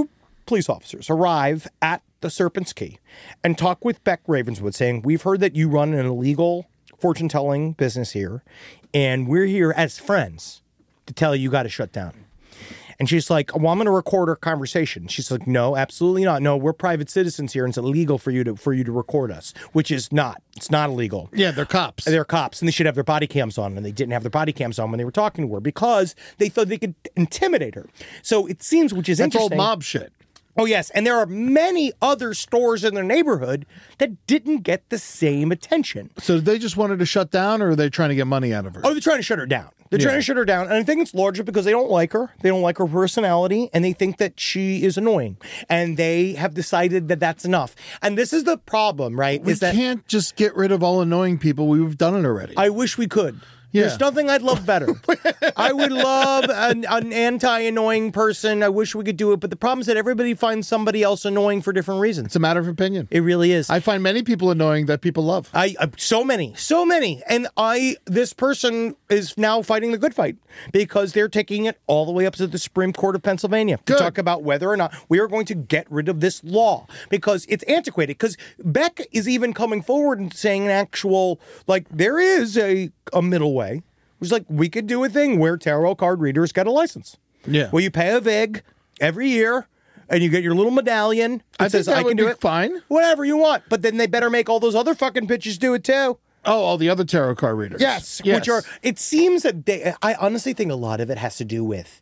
Speaker 4: police officers arrive at the Serpent's Key and talk with Beck Ravenswood, saying, we've heard that you run an illegal fortune-telling business here, and we're here as friends to tell you got to shut down. And she's like, well, I'm going to record our conversation. She's like, no, absolutely not. No, we're private citizens here, and it's illegal for you to record us, which is not. It's not illegal.
Speaker 3: Yeah, they're cops.
Speaker 4: They're cops, and they should have their body cams on, and they didn't have their body cams on when they were talking to her because they thought they could intimidate her. So it seems, which is
Speaker 3: That's
Speaker 4: interesting.
Speaker 3: old mob shit.
Speaker 4: Oh, yes. And there are many other stores in their neighborhood that didn't get the same attention.
Speaker 3: So they just wanted to shut down, or are they trying to get money out of her?
Speaker 4: Oh, they're trying to shut her down. They're trying to shut her down. And I think it's largely because they don't like her. They don't like her personality, and they think that she is annoying. And they have decided that that's enough. And this is the problem, right?
Speaker 3: We can't just get rid of all annoying people. We've done it already.
Speaker 4: I wish we could.
Speaker 3: Yeah.
Speaker 4: There's nothing I'd love better. I would love an anti-annoying person. I wish we could do it. But the problem is that everybody finds somebody else annoying for different reasons.
Speaker 3: It's a matter of opinion.
Speaker 4: It really is.
Speaker 3: I find many people annoying that people love.
Speaker 4: So many. And this person is now fighting the good fight because they're taking it all the way up to the Supreme Court of Pennsylvania to
Speaker 3: Good.
Speaker 4: talk about whether or not we are going to get rid of this law because it's antiquated. Because Beck is even coming forward and saying an actual, like, there is a middle way. It was like, we could do a thing where tarot card readers get a license.
Speaker 3: Yeah.
Speaker 4: Where you pay a VIG every year and you get your little medallion that
Speaker 3: I think
Speaker 4: says,
Speaker 3: that
Speaker 4: I
Speaker 3: would
Speaker 4: can do
Speaker 3: be
Speaker 4: it.
Speaker 3: fine.
Speaker 4: Whatever you want. But then they better make all those other fucking bitches do it too.
Speaker 3: Oh, all the other tarot card readers.
Speaker 4: Yes. Which are, it seems that I honestly think a lot of it has to do with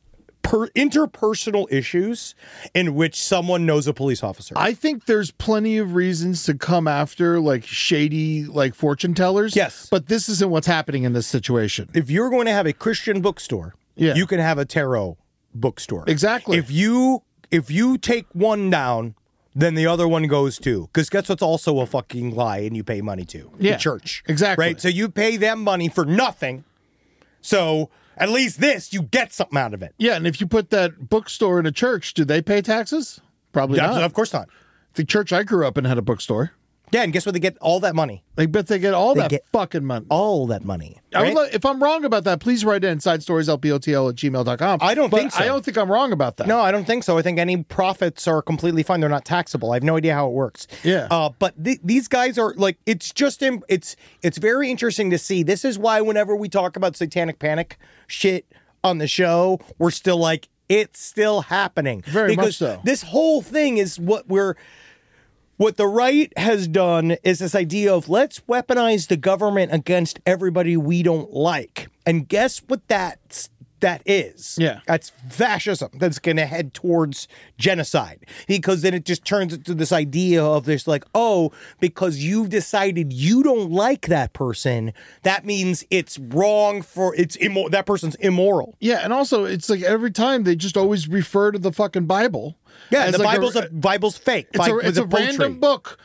Speaker 4: interpersonal issues in which someone knows a police officer.
Speaker 3: I think there's plenty of reasons to come after like shady like fortune tellers.
Speaker 4: Yes.
Speaker 3: But this isn't what's happening in this situation.
Speaker 4: If you're going to have a Christian bookstore, you can have a tarot bookstore.
Speaker 3: Exactly.
Speaker 4: If you take one down, then the other one goes too. Because guess what's also a fucking lie and you pay money to?
Speaker 3: Yeah.
Speaker 4: The church.
Speaker 3: Exactly.
Speaker 4: Right? So you pay them money for nothing. So at least this, you get something out of it.
Speaker 3: Yeah, and if you put that bookstore in a church, do they pay taxes? Probably not.
Speaker 4: Of course not.
Speaker 3: The church I grew up in had a bookstore.
Speaker 4: Yeah, and guess what? They get all that money.
Speaker 3: I bet they get all
Speaker 4: They
Speaker 3: that
Speaker 4: get
Speaker 3: fucking money.
Speaker 4: All that money.
Speaker 3: I would
Speaker 4: right?
Speaker 3: like, if I'm wrong about that, please write in sidestorieslpotl@gmail.com.
Speaker 4: I don't
Speaker 3: But
Speaker 4: think so.
Speaker 3: I don't think I'm wrong about that.
Speaker 4: No, I don't think so. I think any profits are completely fine. They're not taxable. I have no idea how it works.
Speaker 3: Yeah.
Speaker 4: But these guys are like, it's just, it's very interesting to see. This is why whenever we talk about satanic panic shit on the show, we're still like, it's still happening.
Speaker 3: Very much
Speaker 4: because
Speaker 3: so.
Speaker 4: This whole thing is what the right has done is this idea of let's weaponize the government against everybody we don't like. And guess what that is?
Speaker 3: Yeah.
Speaker 4: That's fascism. That's going to head towards genocide. Because then it just turns into this idea of this like, oh, because you've decided you don't like that person, that means it's wrong that person's immoral.
Speaker 3: Yeah, and also it's like every time they just always refer to the fucking Bible.
Speaker 4: Yeah,
Speaker 3: as
Speaker 4: the
Speaker 3: like
Speaker 4: Bible's fake.
Speaker 3: It's a random book.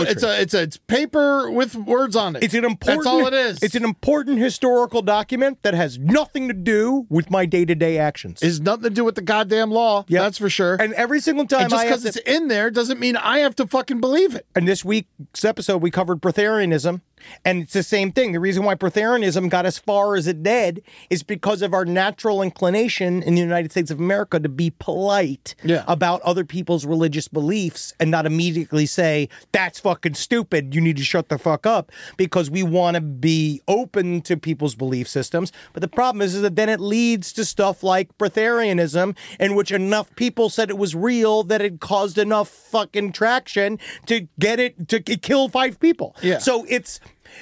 Speaker 3: It's paper with words on it.
Speaker 4: It's an important.
Speaker 3: That's all it is.
Speaker 4: It's an important historical document that has nothing to do with my day-to-day actions.
Speaker 3: It's nothing to do with the goddamn law.
Speaker 4: Yep.
Speaker 3: That's for sure.
Speaker 4: And every single time,
Speaker 3: And just because it's in there doesn't mean I have to fucking believe it.
Speaker 4: And this week's episode, we covered Breatharianism, and it's the same thing. The reason why Breatharianism got as far as it did is because of our natural inclination in the United States of America to be polite about other people's religious beliefs and not immediately say, that's fucking stupid, you need to shut the fuck up, because we want to be open to people's belief systems. But the problem is that then it leads to stuff like Breatharianism, in which enough people said it was real that it caused enough fucking traction to get it to kill 5 people.
Speaker 3: Yeah.
Speaker 4: So it's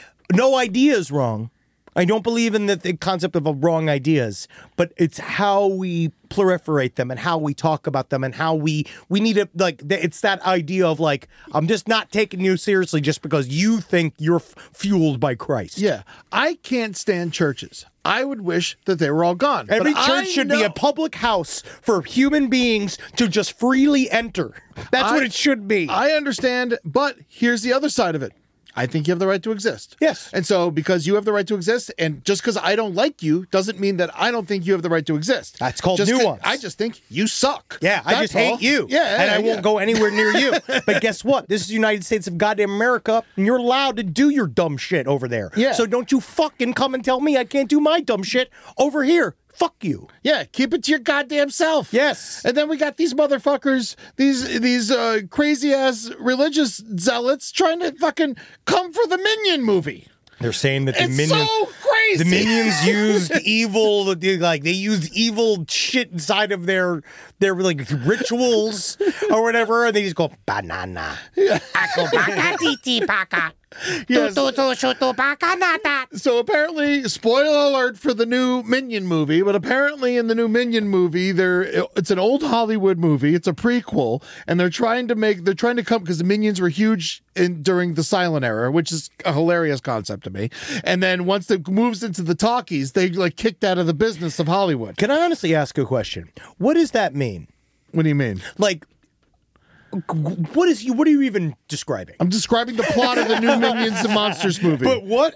Speaker 4: no idea is wrong. I don't believe in the concept of wrong ideas, but it's how we proliferate them and how we talk about them and how we need to, like, it's that idea of like, I'm just not taking you seriously just because you think you're fueled by Christ.
Speaker 3: Yeah. I can't stand churches. I would wish that they were all gone.
Speaker 4: Every
Speaker 3: But
Speaker 4: church
Speaker 3: I
Speaker 4: should be
Speaker 3: know-
Speaker 4: a public house for human beings to just freely enter. That's what it should be.
Speaker 3: I understand, but here's the other side of it. I think you have the right to exist.
Speaker 4: Yes.
Speaker 3: And so because you have the right to exist, and just because I don't like you doesn't mean that I don't think you have the right to exist.
Speaker 4: That's called
Speaker 3: Just 'cause
Speaker 4: nuance.
Speaker 3: I just think you suck.
Speaker 4: Yeah, I just hate you.
Speaker 3: Yeah.
Speaker 4: And I won't go anywhere near you. But guess what? This is the United States of goddamn America, and you're allowed to do your dumb shit over there.
Speaker 3: Yeah.
Speaker 4: So don't you fucking come and tell me I can't do my dumb shit over here. fuck you.
Speaker 3: Yeah, keep it to your goddamn self.
Speaker 4: Yes.
Speaker 3: And then we got these motherfuckers, these crazy ass religious zealots trying to fucking come for the Minion movie.
Speaker 4: They're saying that the
Speaker 3: It's
Speaker 4: Minions...
Speaker 3: so crazy.
Speaker 4: The Minions used evil, like they used evil shit inside of their like rituals or whatever, and they just go banana.
Speaker 3: Yes. So apparently, spoiler alert for the new Minion movie, but apparently in the new Minion movie, it's an old Hollywood movie. It's a prequel, and they're trying to come because the Minions were huge during the silent era, which is a hilarious concept to me. And then once it moves into the talkies, they like kicked out of the business of Hollywood.
Speaker 4: Can I honestly ask a question? What does that mean?
Speaker 3: What do you mean?
Speaker 4: Like, what are you even describing?
Speaker 3: I'm describing the plot of the new Minions and Monsters movie.
Speaker 4: But what?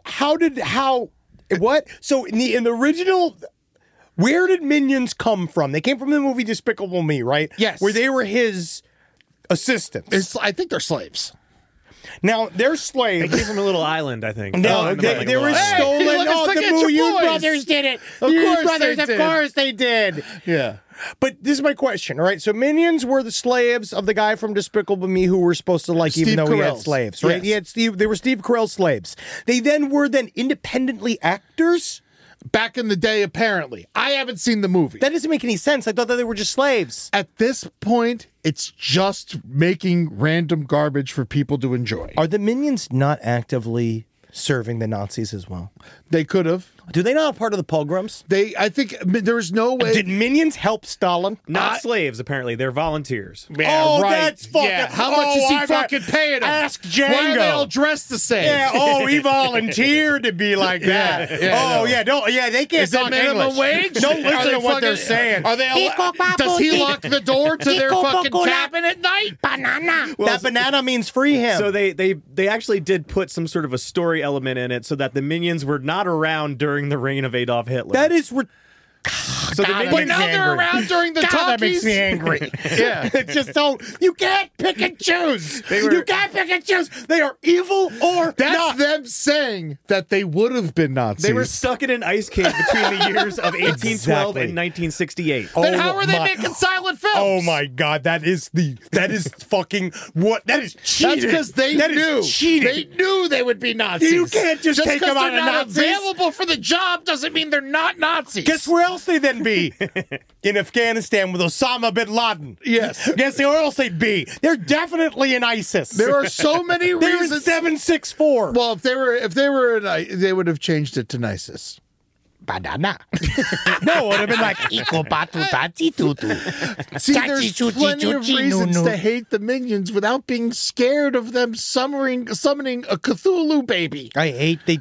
Speaker 4: What? So in the original, where did Minions come from? They came from the movie Despicable Me, right?
Speaker 3: Yes.
Speaker 4: Where they were his assistants.
Speaker 3: I think they're slaves.
Speaker 4: Now they're
Speaker 5: They
Speaker 4: slaves.
Speaker 5: came from a little island, I think.
Speaker 4: No,
Speaker 5: Oh,
Speaker 4: they were
Speaker 5: Hey,
Speaker 4: stolen.
Speaker 3: look,
Speaker 4: Oh,
Speaker 3: look
Speaker 4: the
Speaker 3: at your
Speaker 4: Muyu
Speaker 3: boys.
Speaker 4: brothers did it.
Speaker 3: Of
Speaker 4: Muyu
Speaker 3: course
Speaker 4: brothers,
Speaker 3: they
Speaker 4: of
Speaker 3: did.
Speaker 4: course they did.
Speaker 3: Yeah.
Speaker 4: But this is my question, all right? So Minions were the slaves of the guy from Despicable Me who were supposed to like, even
Speaker 3: Steve
Speaker 4: though he had
Speaker 3: Carell's.
Speaker 4: slaves, right?
Speaker 3: Yes.
Speaker 4: He had Steve. They were Steve Carell's slaves. They then were independently actors.
Speaker 3: Back in the day, apparently. I haven't seen the movie.
Speaker 4: That doesn't make any sense. I thought that they were just slaves.
Speaker 3: At this point, it's just making random garbage for people to enjoy.
Speaker 4: Are the Minions not actively serving the Nazis as well?
Speaker 3: They could have.
Speaker 4: Do they not have part of the pogroms?
Speaker 3: I think there was no way.
Speaker 4: Did Minions help Stalin?
Speaker 5: Not slaves, apparently. They're volunteers.
Speaker 3: Yeah, right.
Speaker 4: That's fucking...
Speaker 3: Yeah, how much is he fucking paying them?
Speaker 4: Ask Django.
Speaker 3: Why are they all dressed the same?
Speaker 4: Yeah, he volunteered to be like that. They can't
Speaker 3: Is it
Speaker 4: talk
Speaker 3: minimum
Speaker 4: English.
Speaker 3: wage?
Speaker 4: Don't
Speaker 3: Are
Speaker 4: listen
Speaker 3: they
Speaker 4: to what they're
Speaker 3: fucking-
Speaker 4: saying.
Speaker 3: Are they? Does he lock the door to their fucking cabin at night?
Speaker 4: That banana means free him.
Speaker 5: So they actually did put some sort of a story element in it so that the Minions were not around during the reign of Adolf Hitler.
Speaker 4: that is...
Speaker 5: so the
Speaker 4: God,
Speaker 5: Minions,
Speaker 3: But now they're around during the
Speaker 4: God, that makes
Speaker 3: talkies.
Speaker 4: me angry.
Speaker 3: Yeah.
Speaker 4: Just don't... You can't pick and choose. You can't pick and choose. They are evil or
Speaker 3: That's
Speaker 4: not.
Speaker 3: them saying that they would have been Nazis.
Speaker 5: they were stuck in an ice cave between the years of 1812
Speaker 4: Exactly.
Speaker 5: and 1968.
Speaker 3: Then how are they
Speaker 4: my-
Speaker 3: making silent films?
Speaker 4: Oh my God, that is fucking what? That is cheating.
Speaker 3: That's because they
Speaker 4: That is
Speaker 3: knew.
Speaker 4: cheating.
Speaker 3: They knew they would be Nazis.
Speaker 4: You can't just take
Speaker 3: 'cause
Speaker 4: them out
Speaker 3: they're
Speaker 4: of
Speaker 3: not
Speaker 4: Nazis.
Speaker 3: available for the job doesn't mean they're not Nazis.
Speaker 4: Guess where else they then be? In Afghanistan with Osama bin Laden.
Speaker 3: Yes.
Speaker 4: Guess where else they'd be? They're definitely in ISIS.
Speaker 3: There are so many
Speaker 4: They're in
Speaker 3: reasons.
Speaker 4: 764.
Speaker 3: Well, if they were they would have changed it to Nisus.
Speaker 4: Banana. No, it would have been like
Speaker 3: See, there's plenty of reasons to hate the Minions without being scared of them summoning a Cthulhu baby.
Speaker 4: I hate the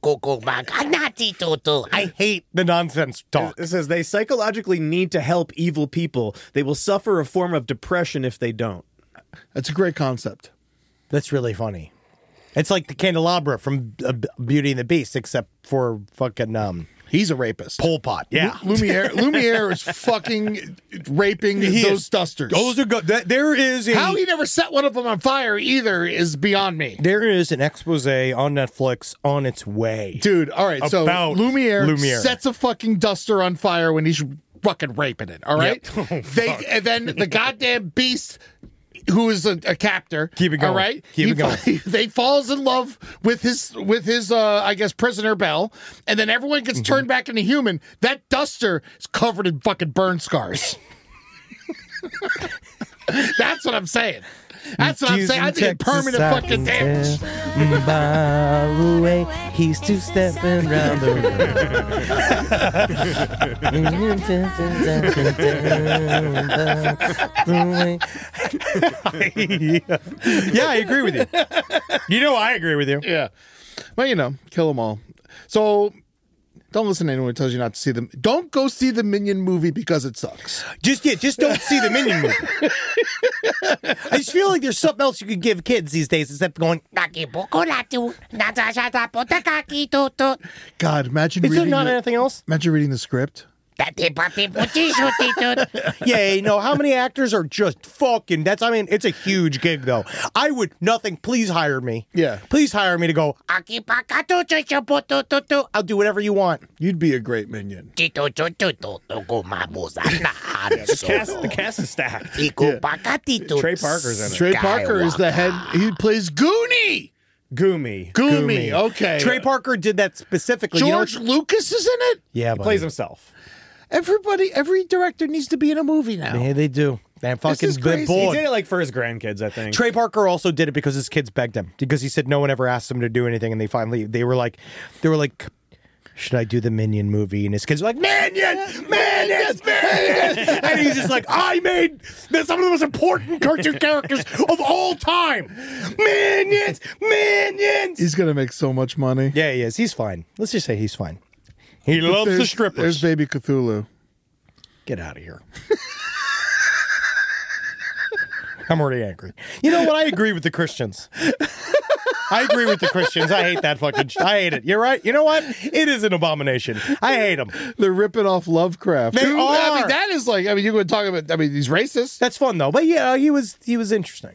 Speaker 4: I hate the nonsense talk.
Speaker 5: It says they psychologically need to help evil people. They will suffer a form of depression if they don't.
Speaker 3: That's a great concept.
Speaker 4: That's really funny. It's like the candelabra from Beauty and the Beast, except for fucking
Speaker 3: He's a rapist.
Speaker 4: Pol Pot. Yeah.
Speaker 3: Lumiere is fucking raping those dusters.
Speaker 4: Those are good. There is
Speaker 3: How he never set one of them on fire either is beyond me.
Speaker 4: There is an expose on Netflix on its way.
Speaker 3: Dude, all right, so
Speaker 4: About
Speaker 3: Lumiere
Speaker 4: Lumiere.
Speaker 3: sets a fucking duster on fire when he's fucking raping it, all right?
Speaker 4: Yep.
Speaker 3: And then the goddamn beast, who is a captor,
Speaker 4: Keep it going.
Speaker 3: all right?
Speaker 4: Keep it going.
Speaker 3: They falls in love with his I guess, prisoner Belle, and then everyone gets turned back into human. That duster is covered in fucking burn scars. That's what I'm saying. That's what I'm saying. I think it's permanent fucking damage.
Speaker 4: By the way, he's two-stepping round the room. Yeah, I agree with you. You know I agree with you.
Speaker 3: Yeah. Well, kill them all. So don't listen to anyone who tells you not to see them. Don't go see the Minion movie because it sucks.
Speaker 4: Just don't see the Minion movie. I just feel like there's something else you could give kids these days except going.
Speaker 3: God, imagine
Speaker 4: Is there
Speaker 3: reading
Speaker 4: not anything else?
Speaker 3: imagine reading the script
Speaker 4: Yeah, no, how many actors are just fucking, it's a huge gig though. I would, please hire me.
Speaker 3: Yeah.
Speaker 4: Please hire me to go, I'll do whatever you want.
Speaker 3: You'd be a great minion.
Speaker 5: The cast is stacked. Trey Parker's in it.
Speaker 3: Trey Parker is the head. He plays Goonie.
Speaker 5: Goomy.
Speaker 3: Okay.
Speaker 4: Trey Parker did that specifically.
Speaker 3: George Lucas is in it.
Speaker 4: Yeah,
Speaker 5: He plays himself.
Speaker 3: Every director needs to be in a movie now.
Speaker 4: Yeah, they do. That fucking
Speaker 3: is crazy.
Speaker 5: He
Speaker 4: boy.
Speaker 5: did it like for his grandkids, I think.
Speaker 4: Trey Parker also did it because his kids begged him, because he said no one ever asked him to do anything, and they were like, should I do the Minion movie? And his kids were like, Minions! And he's just like, I made some of the most important cartoon characters of all time. Minions!
Speaker 3: He's gonna make so much money.
Speaker 4: Yeah, he is. He's fine. Let's just say he's fine. He loves the
Speaker 3: There's
Speaker 4: strippers.
Speaker 3: Baby Cthulhu.
Speaker 4: Get out of here. I'm already angry. You know what? I agree with the Christians. I hate that fucking I hate it. You're right. You know what? It is an abomination. I hate them.
Speaker 3: They're ripping off Lovecraft.
Speaker 4: They
Speaker 3: I
Speaker 4: are.
Speaker 3: mean, that is like, you could talk about, he's racist.
Speaker 4: That's fun, though. But yeah, he was interesting.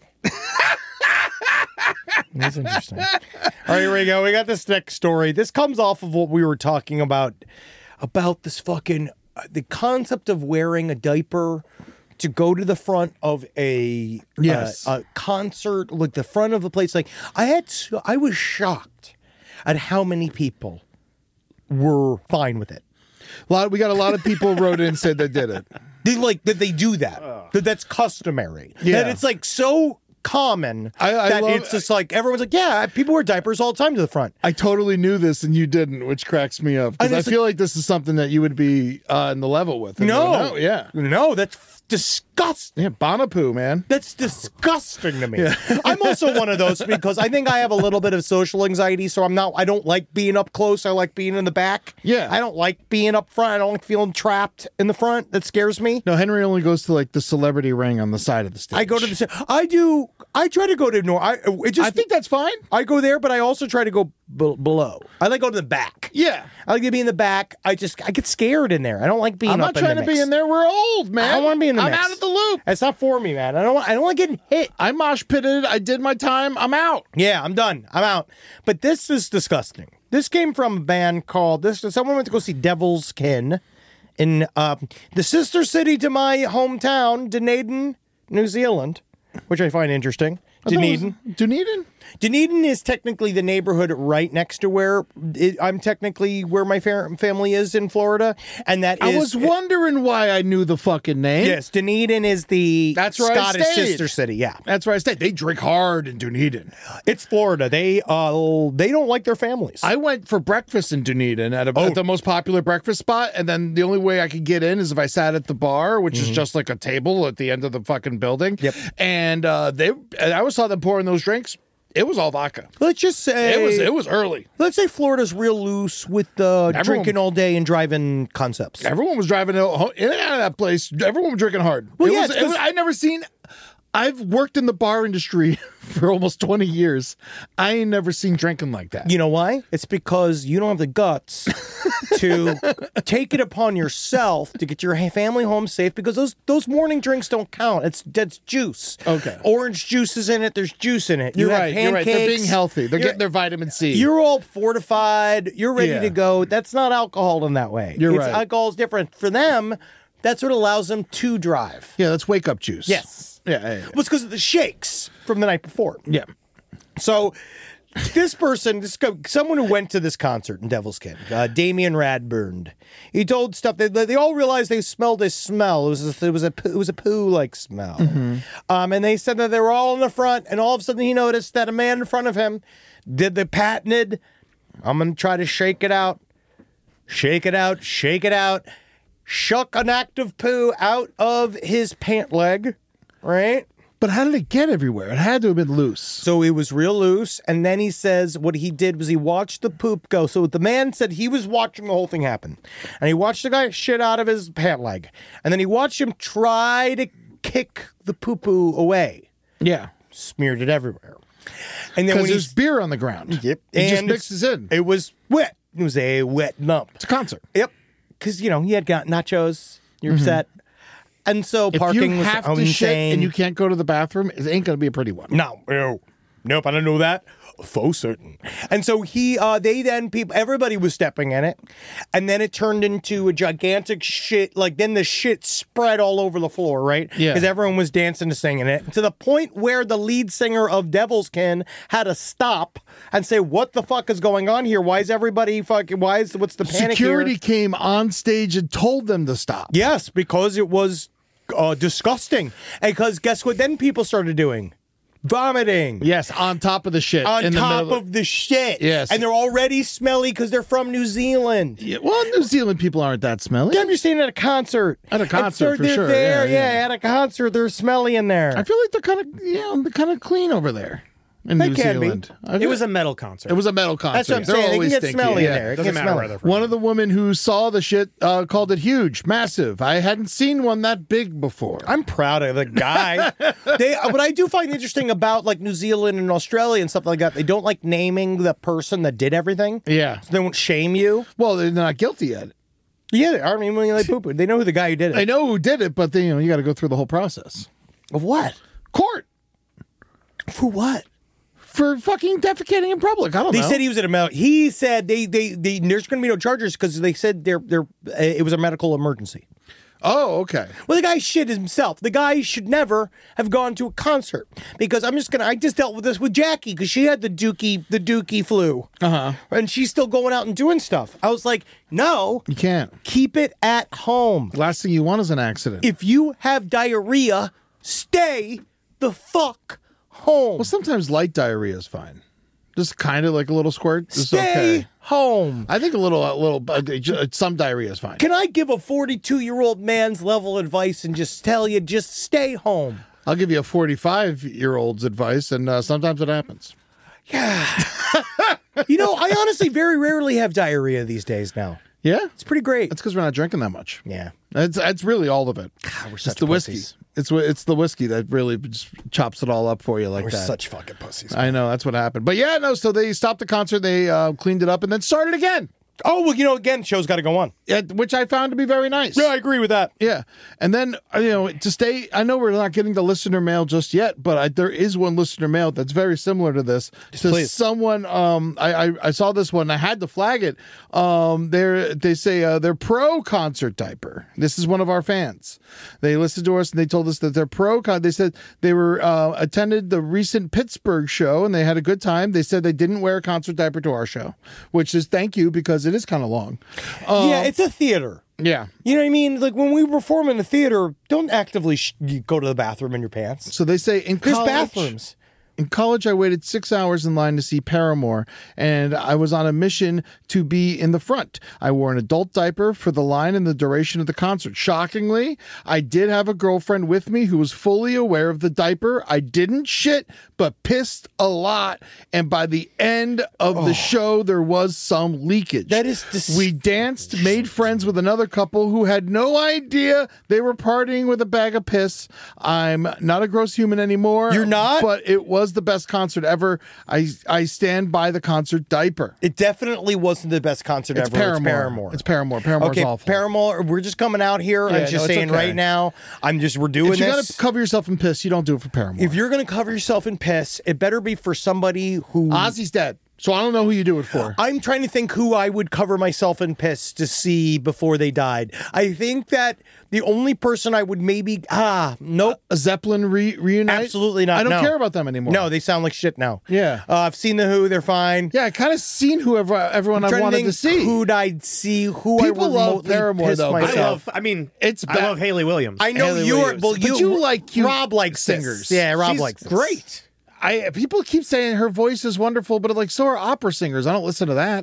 Speaker 4: That's interesting. All right, here we go. We got this next story. This comes off of what we were talking about this fucking, the concept of wearing a diaper to go to the front of a concert, like the front of a place. Like I was shocked at how many people were fine with it.
Speaker 3: We got a lot of people wrote in and said they did it.
Speaker 4: They do that. That's customary.
Speaker 3: Yeah.
Speaker 4: That it's like so common
Speaker 3: I love,
Speaker 4: it's just like everyone's like, yeah, people wear diapers all the time to the front.
Speaker 3: I totally knew this and you didn't, which cracks me up because I feel like this is something that you would be in the level with.
Speaker 4: No, that's disgusting.
Speaker 3: Yeah, Bonapoo, man.
Speaker 4: That's disgusting to me. Yeah. I'm also one of those because I think I have a little bit of social anxiety, so I don't like being up close. I like being in the back.
Speaker 3: Yeah.
Speaker 4: I don't like being up front. I don't like feeling trapped in the front. That scares me.
Speaker 3: No, Henry only goes to like the celebrity ring on the side of the stage.
Speaker 4: I go to the I try to go to I
Speaker 3: think that's fine.
Speaker 4: I go there, but I also try to go below. I like go to the back.
Speaker 3: Yeah.
Speaker 4: I like to be in the back. I get scared in there. I don't like being
Speaker 3: I'm
Speaker 4: up
Speaker 3: not trying to be in there. We're old, man.
Speaker 4: I don't want to be in the
Speaker 3: I'm
Speaker 4: mix.
Speaker 3: out of the loop.
Speaker 4: It's not for me, man. I don't want getting hit.
Speaker 3: I mosh pitted. I did my time. I'm out.
Speaker 4: Yeah, I'm done. I'm out. But this is disgusting. This came from a band called someone went to go see Devil's Kin in the sister city to my hometown, Dunedin, New Zealand, which I find interesting. Dunedin. Dunedin is technically the neighborhood right next to where I'm technically where my family is in Florida, and that is.
Speaker 3: I was wondering why I knew the fucking name.
Speaker 4: Yes, Dunedin is the Scottish sister city. Yeah,
Speaker 3: that's where I stayed. They drink hard in Dunedin.
Speaker 4: It's Florida. They don't like their families.
Speaker 3: I went for breakfast in Dunedin at the most popular breakfast spot, and then the only way I could get in is if I sat at the bar, which is just like a table at the end of the fucking building.
Speaker 4: Yep.
Speaker 3: And I always saw them pouring those drinks. It was all vodka.
Speaker 4: Let's just say
Speaker 3: it was early.
Speaker 4: Let's say Florida's real loose with drinking all day and driving concepts.
Speaker 3: Everyone was driving in and out of that place. Everyone was drinking hard.
Speaker 4: Well,
Speaker 3: I've worked in the bar industry for almost 20 years. I ain't never seen drinking like that.
Speaker 4: You know why? It's because you don't have the guts to take it upon yourself to get your family home safe, because those morning drinks don't count. That's juice.
Speaker 3: Okay.
Speaker 4: Orange juice is in it. There's juice in it.
Speaker 3: You're
Speaker 4: have
Speaker 3: right.
Speaker 4: Pancakes.
Speaker 3: They're being healthy. They're getting their vitamin C.
Speaker 4: You're all fortified. You're ready to go. That's not alcohol in that way.
Speaker 3: You're right.
Speaker 4: Alcohol is different. For them, that's what allows them to drive.
Speaker 3: Yeah, that's wake up juice.
Speaker 4: Yes.
Speaker 3: Yeah.
Speaker 4: Well, it's because of the shakes from the night before.
Speaker 3: Yeah.
Speaker 4: So this person, someone who went to this concert in Devil's Kin, Damian Radburn, he told stuff. They all realized they smelled a smell. It was a poo-like smell. Mm-hmm. And they said that they were all in the front, and all of a sudden he noticed that a man in front of him did the patented, I'm going to try to shake it out, shake it out, shook an active poo out of his pant leg. Right?
Speaker 3: But how did it get everywhere? It had to have been loose.
Speaker 4: So it was real loose. And then he says what he did was he watched the poop go. So the man said he was watching the whole thing happen. And he watched the guy shit out of his pant leg. And then he watched him try to kick the poo-poo away.
Speaker 3: Yeah.
Speaker 4: Smeared it everywhere. And then when
Speaker 3: there's beer on the ground.
Speaker 4: Yep.
Speaker 3: It just
Speaker 4: And
Speaker 3: mixes in.
Speaker 4: It was wet. It was a wet lump.
Speaker 3: It's a concert.
Speaker 4: Yep. because you had got nachos, you're upset, and so
Speaker 3: If
Speaker 4: parking
Speaker 3: you
Speaker 4: was
Speaker 3: have to shit
Speaker 4: insane.
Speaker 3: and you can't go to the bathroom, it ain't going to be a pretty one.
Speaker 4: Nope, I don't know that. For certain. And so everybody was stepping in it, and then it turned into a gigantic shit. Like then the shit spread all over the floor, right?
Speaker 3: Yeah.
Speaker 4: Because everyone was dancing and singing it to the point where the lead singer of Devilskin had to stop and say, "What the fuck is going on here? Why is everybody fucking? What's the panic
Speaker 3: Security
Speaker 4: here?"
Speaker 3: came on stage and told them to stop.
Speaker 4: Yes, because it was disgusting. And because guess what? Then people started doing. Vomiting.
Speaker 3: Yes, on top of the shit.
Speaker 4: On
Speaker 3: in the
Speaker 4: top
Speaker 3: middle
Speaker 4: of the shit.
Speaker 3: Yes.
Speaker 4: And they're already smelly because they're from New Zealand.
Speaker 3: Yeah, well, New Zealand people aren't that smelly.
Speaker 4: I'm just saying at a concert.
Speaker 3: At a concert, for
Speaker 4: they're
Speaker 3: sure.
Speaker 4: There,
Speaker 3: Yeah.
Speaker 4: at a concert, they're smelly in there.
Speaker 3: I feel like they're kind of clean over there in
Speaker 4: They
Speaker 3: New
Speaker 4: can be.
Speaker 3: Zealand.
Speaker 5: It was a metal concert.
Speaker 3: It was a metal concert.
Speaker 4: That's what I'm
Speaker 3: They're
Speaker 4: saying. They can
Speaker 3: always
Speaker 4: get
Speaker 3: stinky.
Speaker 4: smelly in
Speaker 3: Yeah.
Speaker 4: there. It
Speaker 5: Doesn't
Speaker 4: gets
Speaker 5: matter
Speaker 4: smelly.
Speaker 5: where they're from.
Speaker 3: One of the women who saw the shit called it huge, massive. I hadn't seen one that big before.
Speaker 4: I'm proud of the guy. What I do find interesting about like New Zealand and Australia and stuff like that, they don't like naming the person that did everything.
Speaker 3: Yeah.
Speaker 4: So they won't shame you.
Speaker 3: Well, they're not guilty yet.
Speaker 4: Yeah, I mean, when they poo-poo, they know who the guy who did
Speaker 3: I
Speaker 4: it.
Speaker 3: know who did it, but then, you got to go through the whole process.
Speaker 4: Of what?
Speaker 3: Court
Speaker 4: For what?
Speaker 3: for fucking defecating in public. I don't
Speaker 4: They
Speaker 3: know.
Speaker 4: said he was at a medical. He said there's going to be no charges because they said it was a medical emergency.
Speaker 3: Oh, okay.
Speaker 4: Well, the guy shit himself. The guy should never have gone to a concert because I just dealt with this with Jackie because she had the Dookie flu. And she's still going out and doing stuff. I was like, no,
Speaker 3: You can't.
Speaker 4: keep it at home.
Speaker 3: Last thing you want is an accident.
Speaker 4: If you have diarrhea, stay the fuck home.
Speaker 3: Well, sometimes light diarrhea is fine. Just kind of like a little squirt is
Speaker 4: Stay
Speaker 3: okay.
Speaker 4: home.
Speaker 3: I think a little some diarrhea is fine.
Speaker 4: Can I give a 42-year-old man's level advice and just tell you, just stay home?
Speaker 3: I'll give you a 45-year-old's advice, and sometimes it happens.
Speaker 4: You know, I honestly very rarely have diarrhea these days now.
Speaker 3: Yeah,
Speaker 4: It's pretty great.
Speaker 3: that's because we're not drinking that much.
Speaker 4: Yeah.
Speaker 3: That's really all of it.
Speaker 4: we're
Speaker 3: It's
Speaker 4: such
Speaker 3: the whiskey.
Speaker 4: pussies.
Speaker 3: It's the whiskey that really just chops it all up for you like
Speaker 4: We're
Speaker 3: that.
Speaker 4: such fucking pussies.
Speaker 3: I know that's what happened. But yeah, no. So they stopped the concert, they cleaned it up, and then started again.
Speaker 4: Oh, well, again, show's got to go on.
Speaker 3: Which I found to be very nice.
Speaker 4: Yeah, I agree with that.
Speaker 3: Yeah. And then, to stay, I know we're not getting the listener mail just yet, but there is one listener mail that's very similar to this.
Speaker 4: please.
Speaker 3: Someone, I saw this one, I had to flag it. They say they're pro concert diaper. This is one of our fans. They listened to us and they told us that they're they said they were attended the recent Pittsburgh show and they had a good time. They said they didn't wear a concert diaper to our show, which is thank you because it is kind of long.
Speaker 4: Yeah, it's a theater.
Speaker 3: Yeah.
Speaker 4: You know what I mean? Like when we perform in the theater, don't actively go to the bathroom in your pants.
Speaker 3: So they say in
Speaker 4: There's
Speaker 3: college,
Speaker 4: bathrooms.
Speaker 3: In college, I waited 6 hours in line to see Paramore, and I was on a mission to be in the front. I wore an adult diaper for the line and the duration of the concert. Shockingly, I did have a girlfriend with me who was fully aware of the diaper. I didn't shit, but pissed a lot, and by the end of the show, there was some leakage.
Speaker 4: That is
Speaker 3: We danced, made friends with another couple who had no idea they were partying with a bag of piss. I'm not a gross human anymore.
Speaker 4: You're not?
Speaker 3: But it was the best concert ever. I stand by the concert diaper.
Speaker 4: It definitely wasn't the best concert
Speaker 3: It's
Speaker 4: ever.
Speaker 3: Paramore.
Speaker 4: It's Paramore.
Speaker 3: It's Paramore. Paramore's
Speaker 4: Okay,
Speaker 3: awful.
Speaker 4: Paramore. We're just coming out here
Speaker 3: Yeah,
Speaker 4: and just
Speaker 3: no, it's
Speaker 4: saying
Speaker 3: okay.
Speaker 4: right now. We're doing
Speaker 3: If you
Speaker 4: this.
Speaker 3: gotta cover yourself in piss, you don't do it for Paramore.
Speaker 4: If you're going to cover yourself in piss, it better be for somebody who.
Speaker 3: Ozzy's dead, so I don't know who you do it for.
Speaker 4: I'm trying to think who I would cover myself in piss to see before they died. I think that the only person I would maybe nope.
Speaker 3: A Zeppelin reunite?
Speaker 4: Absolutely not.
Speaker 3: I don't
Speaker 4: no.
Speaker 3: care about them anymore.
Speaker 4: No, they sound like shit now.
Speaker 3: Yeah.
Speaker 4: I've seen the Who. They're fine.
Speaker 3: Yeah, I kind of seen whoever everyone I
Speaker 4: Trying
Speaker 3: wanted
Speaker 4: think
Speaker 3: to see.
Speaker 4: Who'd I see? Who
Speaker 3: People
Speaker 4: I would
Speaker 3: love
Speaker 4: remotely
Speaker 3: Paramore,
Speaker 4: piss
Speaker 3: though, but
Speaker 4: myself.
Speaker 3: It's
Speaker 5: I
Speaker 3: bad.
Speaker 5: love Haley Williams.
Speaker 4: I know
Speaker 3: Haley
Speaker 4: you're,
Speaker 3: Williams.
Speaker 4: well,
Speaker 3: But you like cute
Speaker 4: Rob likes
Speaker 3: singers.
Speaker 4: this. Yeah, Rob
Speaker 3: She's
Speaker 4: likes this.
Speaker 5: Great.
Speaker 3: People keep saying her voice is wonderful, but like so are opera singers. I don't listen to that.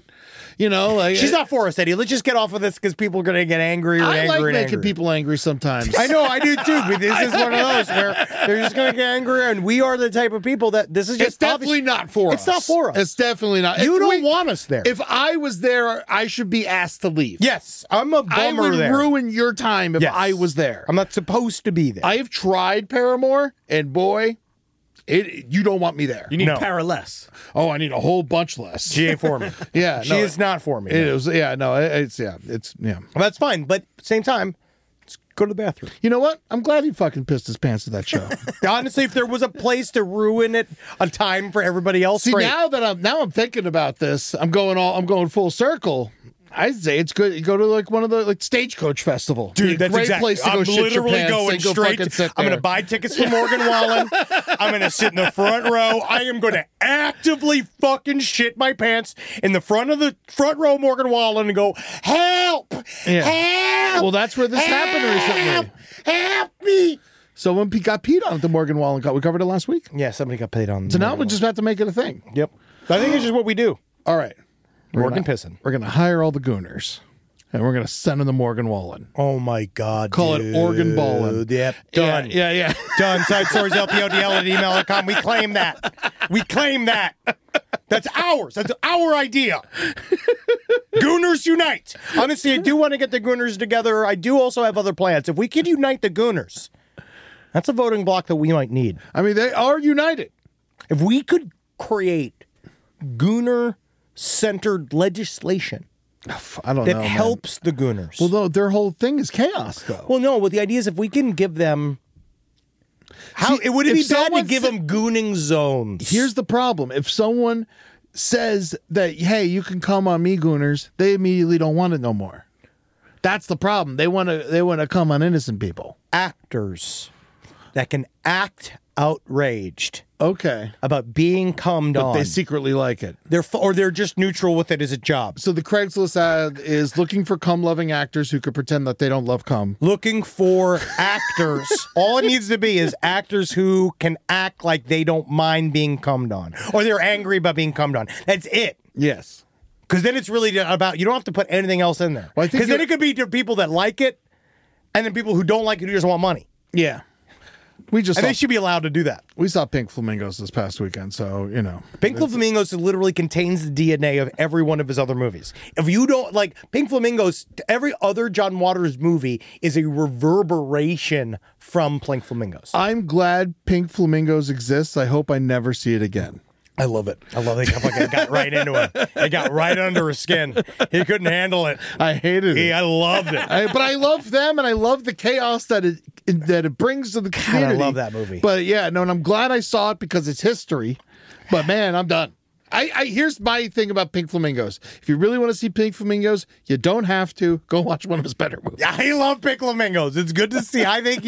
Speaker 4: She's not for us, Eddie. Let's just get off of this because people are going to get angrier and
Speaker 3: I
Speaker 4: angrier
Speaker 3: like
Speaker 4: and
Speaker 3: making
Speaker 4: angrier.
Speaker 3: people angry sometimes.
Speaker 4: I know, I do too. But this is one of those where they're just going to get angrier, and we are the type of people that this is just
Speaker 3: It's definitely not for us.
Speaker 4: It's not for us.
Speaker 3: It's definitely not.
Speaker 4: You
Speaker 3: If
Speaker 4: don't want us there.
Speaker 3: If I was there, I should be asked to leave.
Speaker 4: Yes, I'm a
Speaker 3: I
Speaker 4: bummer
Speaker 3: would
Speaker 4: there.
Speaker 3: ruin your time if
Speaker 4: Yes.
Speaker 3: I was there.
Speaker 4: I'm not supposed to be there.
Speaker 3: I have tried Paramore, and boy, You don't want me there.
Speaker 5: You need
Speaker 4: No.
Speaker 5: para less.
Speaker 3: Oh, I need a whole bunch less.
Speaker 4: She ain't for me.
Speaker 3: Yeah,
Speaker 4: She
Speaker 3: no,
Speaker 4: is not for me.
Speaker 3: It
Speaker 4: no.
Speaker 3: was, yeah, no, it's yeah.
Speaker 4: Well, that's fine, but same time, let's go to the bathroom.
Speaker 3: You know what? I'm glad he fucking pissed his pants at that show.
Speaker 4: Honestly, if there was a place to ruin it, a time for everybody else,
Speaker 3: See,
Speaker 4: great.
Speaker 3: now I'm thinking about this. I'm going full circle. I'd say it's good. You go to like one of the like Stagecoach Festival. Be a
Speaker 4: Dude, that's
Speaker 3: great
Speaker 4: exactly.
Speaker 3: place to go
Speaker 4: I'm
Speaker 3: shit your
Speaker 4: literally
Speaker 3: pants
Speaker 4: going
Speaker 3: and go
Speaker 4: straight.
Speaker 3: fucking sit
Speaker 4: I'm going
Speaker 3: there.
Speaker 4: to buy tickets for Morgan Wallen. I'm going to sit in the front row. I am going to actively fucking shit my pants in the front row of Morgan Wallen and go, help,
Speaker 3: Yeah.
Speaker 4: help.
Speaker 3: Well, that's where this happened recently.
Speaker 4: Help me.
Speaker 3: Someone got peed on at the Morgan Wallen Cup. We covered it last week.
Speaker 4: Yeah, somebody got paid on.
Speaker 3: So now we're just about to make it a thing.
Speaker 4: Yep. I think it's just what we do.
Speaker 3: All right.
Speaker 4: Morgan pissing.
Speaker 3: We're going to hire all the gooners. And we're going to send them to Morgan Wallen.
Speaker 4: Oh my God.
Speaker 3: Call
Speaker 4: dude.
Speaker 3: it Oregon Ballin'.
Speaker 4: Yep. Done.
Speaker 3: Yeah.
Speaker 4: Done. Side stories, LPODL@email.com. We claim that. We claim that. That's ours. That's our idea. Gooners unite. Honestly, I do want to get the Gooners together. I do also have other plans. If we could unite the Gooners, that's a voting block that we might need.
Speaker 3: I mean, they are united.
Speaker 4: If we could create Gooner-centered legislation
Speaker 3: I don't
Speaker 4: that
Speaker 3: know. man.
Speaker 4: helps the Gooners.
Speaker 3: Well, though, their whole thing is chaos, though.
Speaker 4: Well, no. Well, the idea is if we can give them,
Speaker 3: See,
Speaker 4: it would it
Speaker 3: if
Speaker 4: be bad to
Speaker 3: someone
Speaker 4: give
Speaker 3: sa-
Speaker 4: them gooning zones?
Speaker 3: Here's the problem. If someone says that, hey, you can come on me, gooners, they immediately don't want it no more. That's the problem. They want to come on innocent people.
Speaker 4: Actors that can act outraged
Speaker 3: Okay.
Speaker 4: about being cummed
Speaker 3: But
Speaker 4: on.
Speaker 3: they secretly like it.
Speaker 4: They're just neutral with it as a job.
Speaker 3: So the Craigslist ad is looking for cum-loving actors who could pretend that they don't love cum.
Speaker 4: Looking for actors. All it needs to be is actors who can act like they don't mind being cummed on, or they're angry about being cummed on. That's it.
Speaker 3: Yes.
Speaker 4: Because then it's really about, you don't have to put anything else in there.
Speaker 3: Well, I think
Speaker 4: Because then it could be to people that like it, and then people who don't like it who just want money.
Speaker 3: Yeah. We just
Speaker 4: And
Speaker 3: saw,
Speaker 4: they should be allowed to do that.
Speaker 3: we saw Pink Flamingos this past weekend, so, you know.
Speaker 4: Pink Flamingos literally contains the DNA of every one of his other movies. If you don't like Pink Flamingos, every other John Waters movie is a reverberation from Pink Flamingos.
Speaker 3: I'm glad Pink Flamingos exists. I hope I never see it again.
Speaker 4: I love it. I love it. It got right into him. It got right under his skin. He couldn't handle it.
Speaker 3: I hated it.
Speaker 4: I loved it.
Speaker 3: But I love them, and I love the chaos that it brings to the
Speaker 4: I
Speaker 3: community.
Speaker 4: love that movie.
Speaker 3: But yeah, no, and I'm glad I saw it because it's history. But man, I'm done. I here's my thing about Pink Flamingos. If you really want to see Pink Flamingos, you don't have to. Go watch one of his better movies.
Speaker 4: I love Pink Flamingos. It's good to see.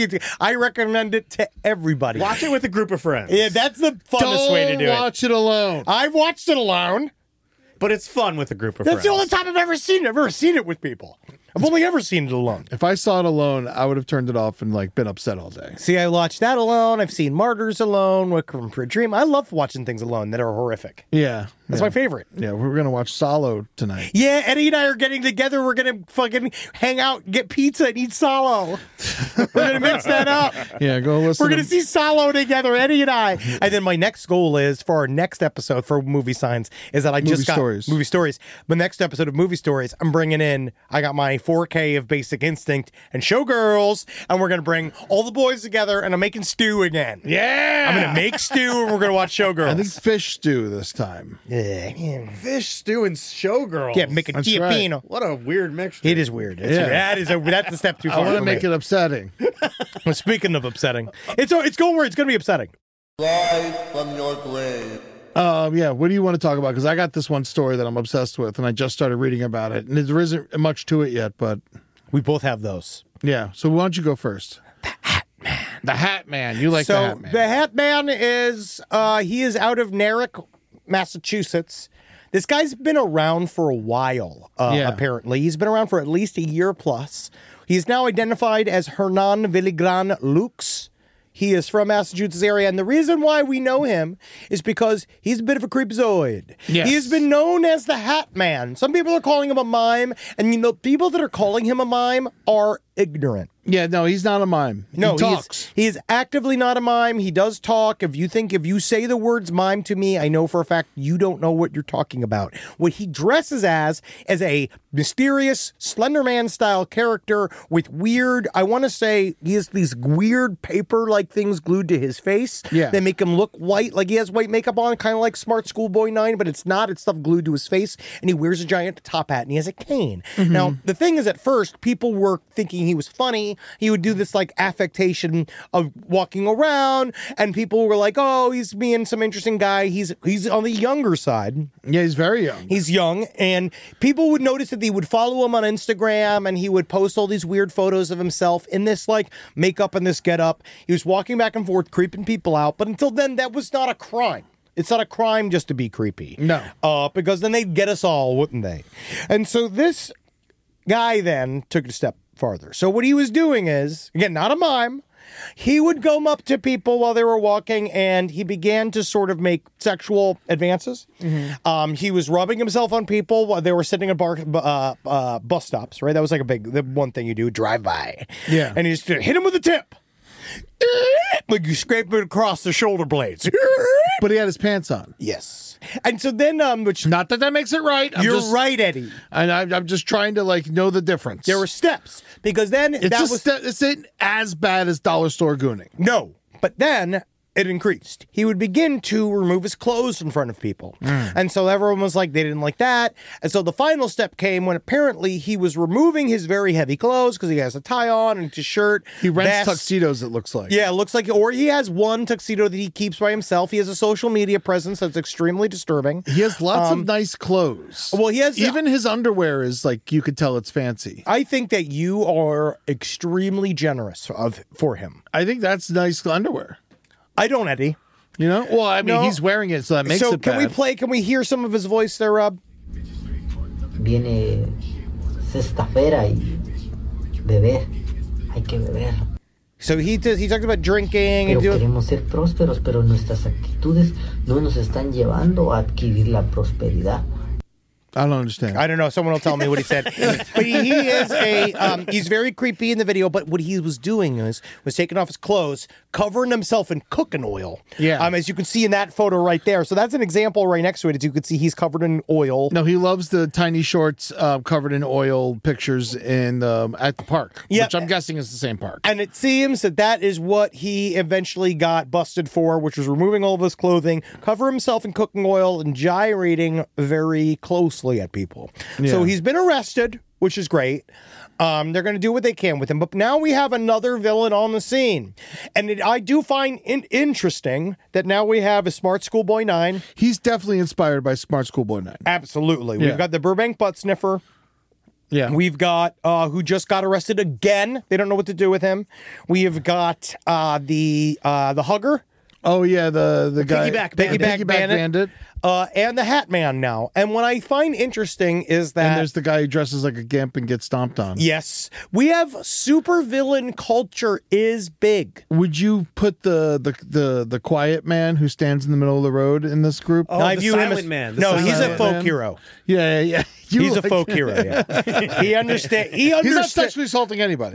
Speaker 4: I recommend it to everybody.
Speaker 5: Watch it with a group of friends.
Speaker 4: Yeah, that's the funnest way to do
Speaker 3: Don't watch it alone.
Speaker 4: I've watched it alone.
Speaker 5: But it's fun with a group of
Speaker 4: That's
Speaker 5: friends.
Speaker 4: the only time I've ever seen it. I've ever seen it with people. I've only ever seen it alone.
Speaker 3: If I saw it alone, I would have turned it off and like been upset all day.
Speaker 4: See, I watched that alone. I've seen Martyrs alone, Requiem for a Dream. I love watching things alone that are horrific.
Speaker 3: Yeah,
Speaker 4: That's my favorite.
Speaker 3: Yeah, we're gonna watch Solo tonight.
Speaker 4: Yeah, Eddie and I are getting together. We're going to fucking hang out, get pizza, and eat Solo. We're going to mix that up.
Speaker 3: Yeah, go listen.
Speaker 4: We're going to see Solo together, Eddie and I. And then my next goal is for our next episode for Movie Signs is that I just got Movie Stories. The next episode of Movie Stories, I'm bringing in, I got my 4K of Basic Instinct and Showgirls, and we're going to bring all the boys together, and I'm making stew again.
Speaker 3: Yeah,
Speaker 4: I'm going to make stew, and we're going to watch Showgirls.
Speaker 3: I think fish stew this time.
Speaker 4: Yeah,
Speaker 5: Fish stew and showgirls.
Speaker 4: yeah, make a
Speaker 3: That's
Speaker 4: Giappino.
Speaker 5: What a weird mixture.
Speaker 4: It is weird.
Speaker 3: Yeah.
Speaker 4: That's a step too
Speaker 3: I
Speaker 4: far.
Speaker 3: want to
Speaker 4: for
Speaker 3: make
Speaker 4: me.
Speaker 3: it upsetting.
Speaker 4: Well, speaking of upsetting, it's going where it's going to be upsetting.
Speaker 7: Rise from your grave.
Speaker 3: Yeah, what do you want to talk about? Because I got this one story that I'm obsessed with, and I just started reading about it, and there isn't much to it yet, but
Speaker 4: We both have those.
Speaker 3: yeah. So why don't you go first? The Hat Man. You like the
Speaker 4: So
Speaker 3: Hat Man?
Speaker 4: the Hat Man is he is out of Narek, Massachusetts. This guy's been around for a while.
Speaker 3: Yeah.
Speaker 4: Apparently, he's been around for at least a year plus. He's now identified as Hernan Villigran Lux. He is from Massachusetts area, and the reason why we know him is because he's a bit of a creepzoid.
Speaker 3: Yes.
Speaker 4: He has been known as the Hat Man. Some people are calling him a mime, and people that are calling him a mime are ignorant.
Speaker 3: Yeah, no, he's not a mime.
Speaker 4: No,
Speaker 3: he talks.
Speaker 4: he is actively not a mime. He does talk. If you say the words mime to me, I know for a fact you don't know what you're talking about. What he dresses as a mysterious Slender Man style character with weird, I want to say he has these weird paper-like things glued to his face.
Speaker 3: Yeah.
Speaker 4: They make him look white, like he has white makeup on, kind of like Smart Schoolboy 9, but it's not. It's stuff glued to his face, and he wears a giant top hat, and he has a cane. Now, the thing is, at first, people were thinking he was funny. He would do this like affectation of walking around, and people were like, "Oh, he's being some interesting guy." He's on the younger side.
Speaker 3: Yeah, he's very young.
Speaker 4: He's young, and people would notice that he would follow him on Instagram, and he would post all these weird photos of himself in this like makeup and this getup. He was walking back and forth, creeping people out. But until then, that was not a crime. It's not a crime just to be creepy.
Speaker 3: No.
Speaker 4: Because then they'd get us all, wouldn't they? And so this guy then took it a step farther. So what he was doing is, again, not a mime, he would go up to people while they were walking, and he began to sort of make sexual advances. He was rubbing himself on people while they were sitting at bus stops, right? That was like the one thing you do, drive by.
Speaker 3: Yeah.
Speaker 4: And he just hit him with a tip. Like you scrape it across the shoulder blades.
Speaker 3: But he had his pants on.
Speaker 4: Yes. And so then, which
Speaker 3: Not that makes it right.
Speaker 4: you're right, Eddie.
Speaker 3: And I'm just trying to like know the difference.
Speaker 4: There were steps because then
Speaker 3: It's ain't as bad as dollar store gooning.
Speaker 4: no, but then it increased. He would begin to remove his clothes in front of people. And so everyone was like, they didn't like that. And so the final step came when apparently he was removing his very heavy clothes because he has a tie on and his shirt.
Speaker 3: He rents
Speaker 4: vest.
Speaker 3: tuxedos, it looks like.
Speaker 4: Yeah, it looks like, or he has one tuxedo that he keeps by himself. He has a social media presence that's extremely disturbing.
Speaker 3: He has lots of nice clothes.
Speaker 4: Well, he has
Speaker 3: even his underwear is like you could tell it's fancy.
Speaker 4: I think that you are extremely generous for him.
Speaker 3: I think that's nice underwear.
Speaker 4: I don't, Eddie.
Speaker 3: You know? Well, I mean,
Speaker 4: No.
Speaker 3: he's wearing it, so that makes
Speaker 4: So
Speaker 3: it
Speaker 4: can
Speaker 3: bad.
Speaker 4: can we hear some of his voice there, Rob?
Speaker 8: Viene cestafera y beber. Hay que beber.
Speaker 4: So he talks about drinking
Speaker 8: Pero
Speaker 4: and doing.
Speaker 8: queremos ser prósperos, pero nuestras actitudes no nos están llevando a adquirir la prosperidad.
Speaker 3: I don't understand.
Speaker 4: I don't know. Someone will tell me what he said. But he is he's very creepy in the video. But what he was doing was taking off his clothes, covering himself in cooking oil.
Speaker 3: Yeah.
Speaker 4: As you can see in that photo right there. So that's an example right next to it. As you can see, he's covered in oil.
Speaker 3: No, he loves the tiny shorts covered in oil pictures in at the park,
Speaker 4: Yeah.
Speaker 3: which I'm guessing is the same park.
Speaker 4: And it seems that is what he eventually got busted for, which was removing all of his clothing, cover himself in cooking oil, and gyrating very closely at people. So he's been arrested, which is great. They're going to do what they can with him. But now we have another villain on the scene. And I do find interesting that now we have a Smart Schoolboy 9.
Speaker 3: He's definitely inspired by Smart Schoolboy 9.
Speaker 4: Absolutely.
Speaker 3: Yeah.
Speaker 4: We've got the Burbank butt sniffer.
Speaker 3: Yeah.
Speaker 4: We've got who just got arrested again. They don't know what to do with him. We have got the hugger.
Speaker 3: Oh yeah, the guy
Speaker 5: Piggyback Bandit.
Speaker 3: Piggyback Bandit.
Speaker 4: And the Hat Man now. And what I find interesting is that
Speaker 3: And there's the guy who dresses like a gimp and gets stomped on.
Speaker 4: yes, we have supervillain culture is big.
Speaker 3: Would you put the quiet man who stands in the middle of the road in this group?
Speaker 5: Oh,
Speaker 4: I
Speaker 5: the
Speaker 4: view him
Speaker 5: silent
Speaker 4: as
Speaker 5: man. The
Speaker 4: no, he's a
Speaker 3: silent
Speaker 4: folk
Speaker 3: man.
Speaker 4: hero.
Speaker 3: Yeah.
Speaker 4: He's a folk hero. Yeah. He understands. He
Speaker 3: He's not
Speaker 4: understands.
Speaker 3: sexually assaulting anybody.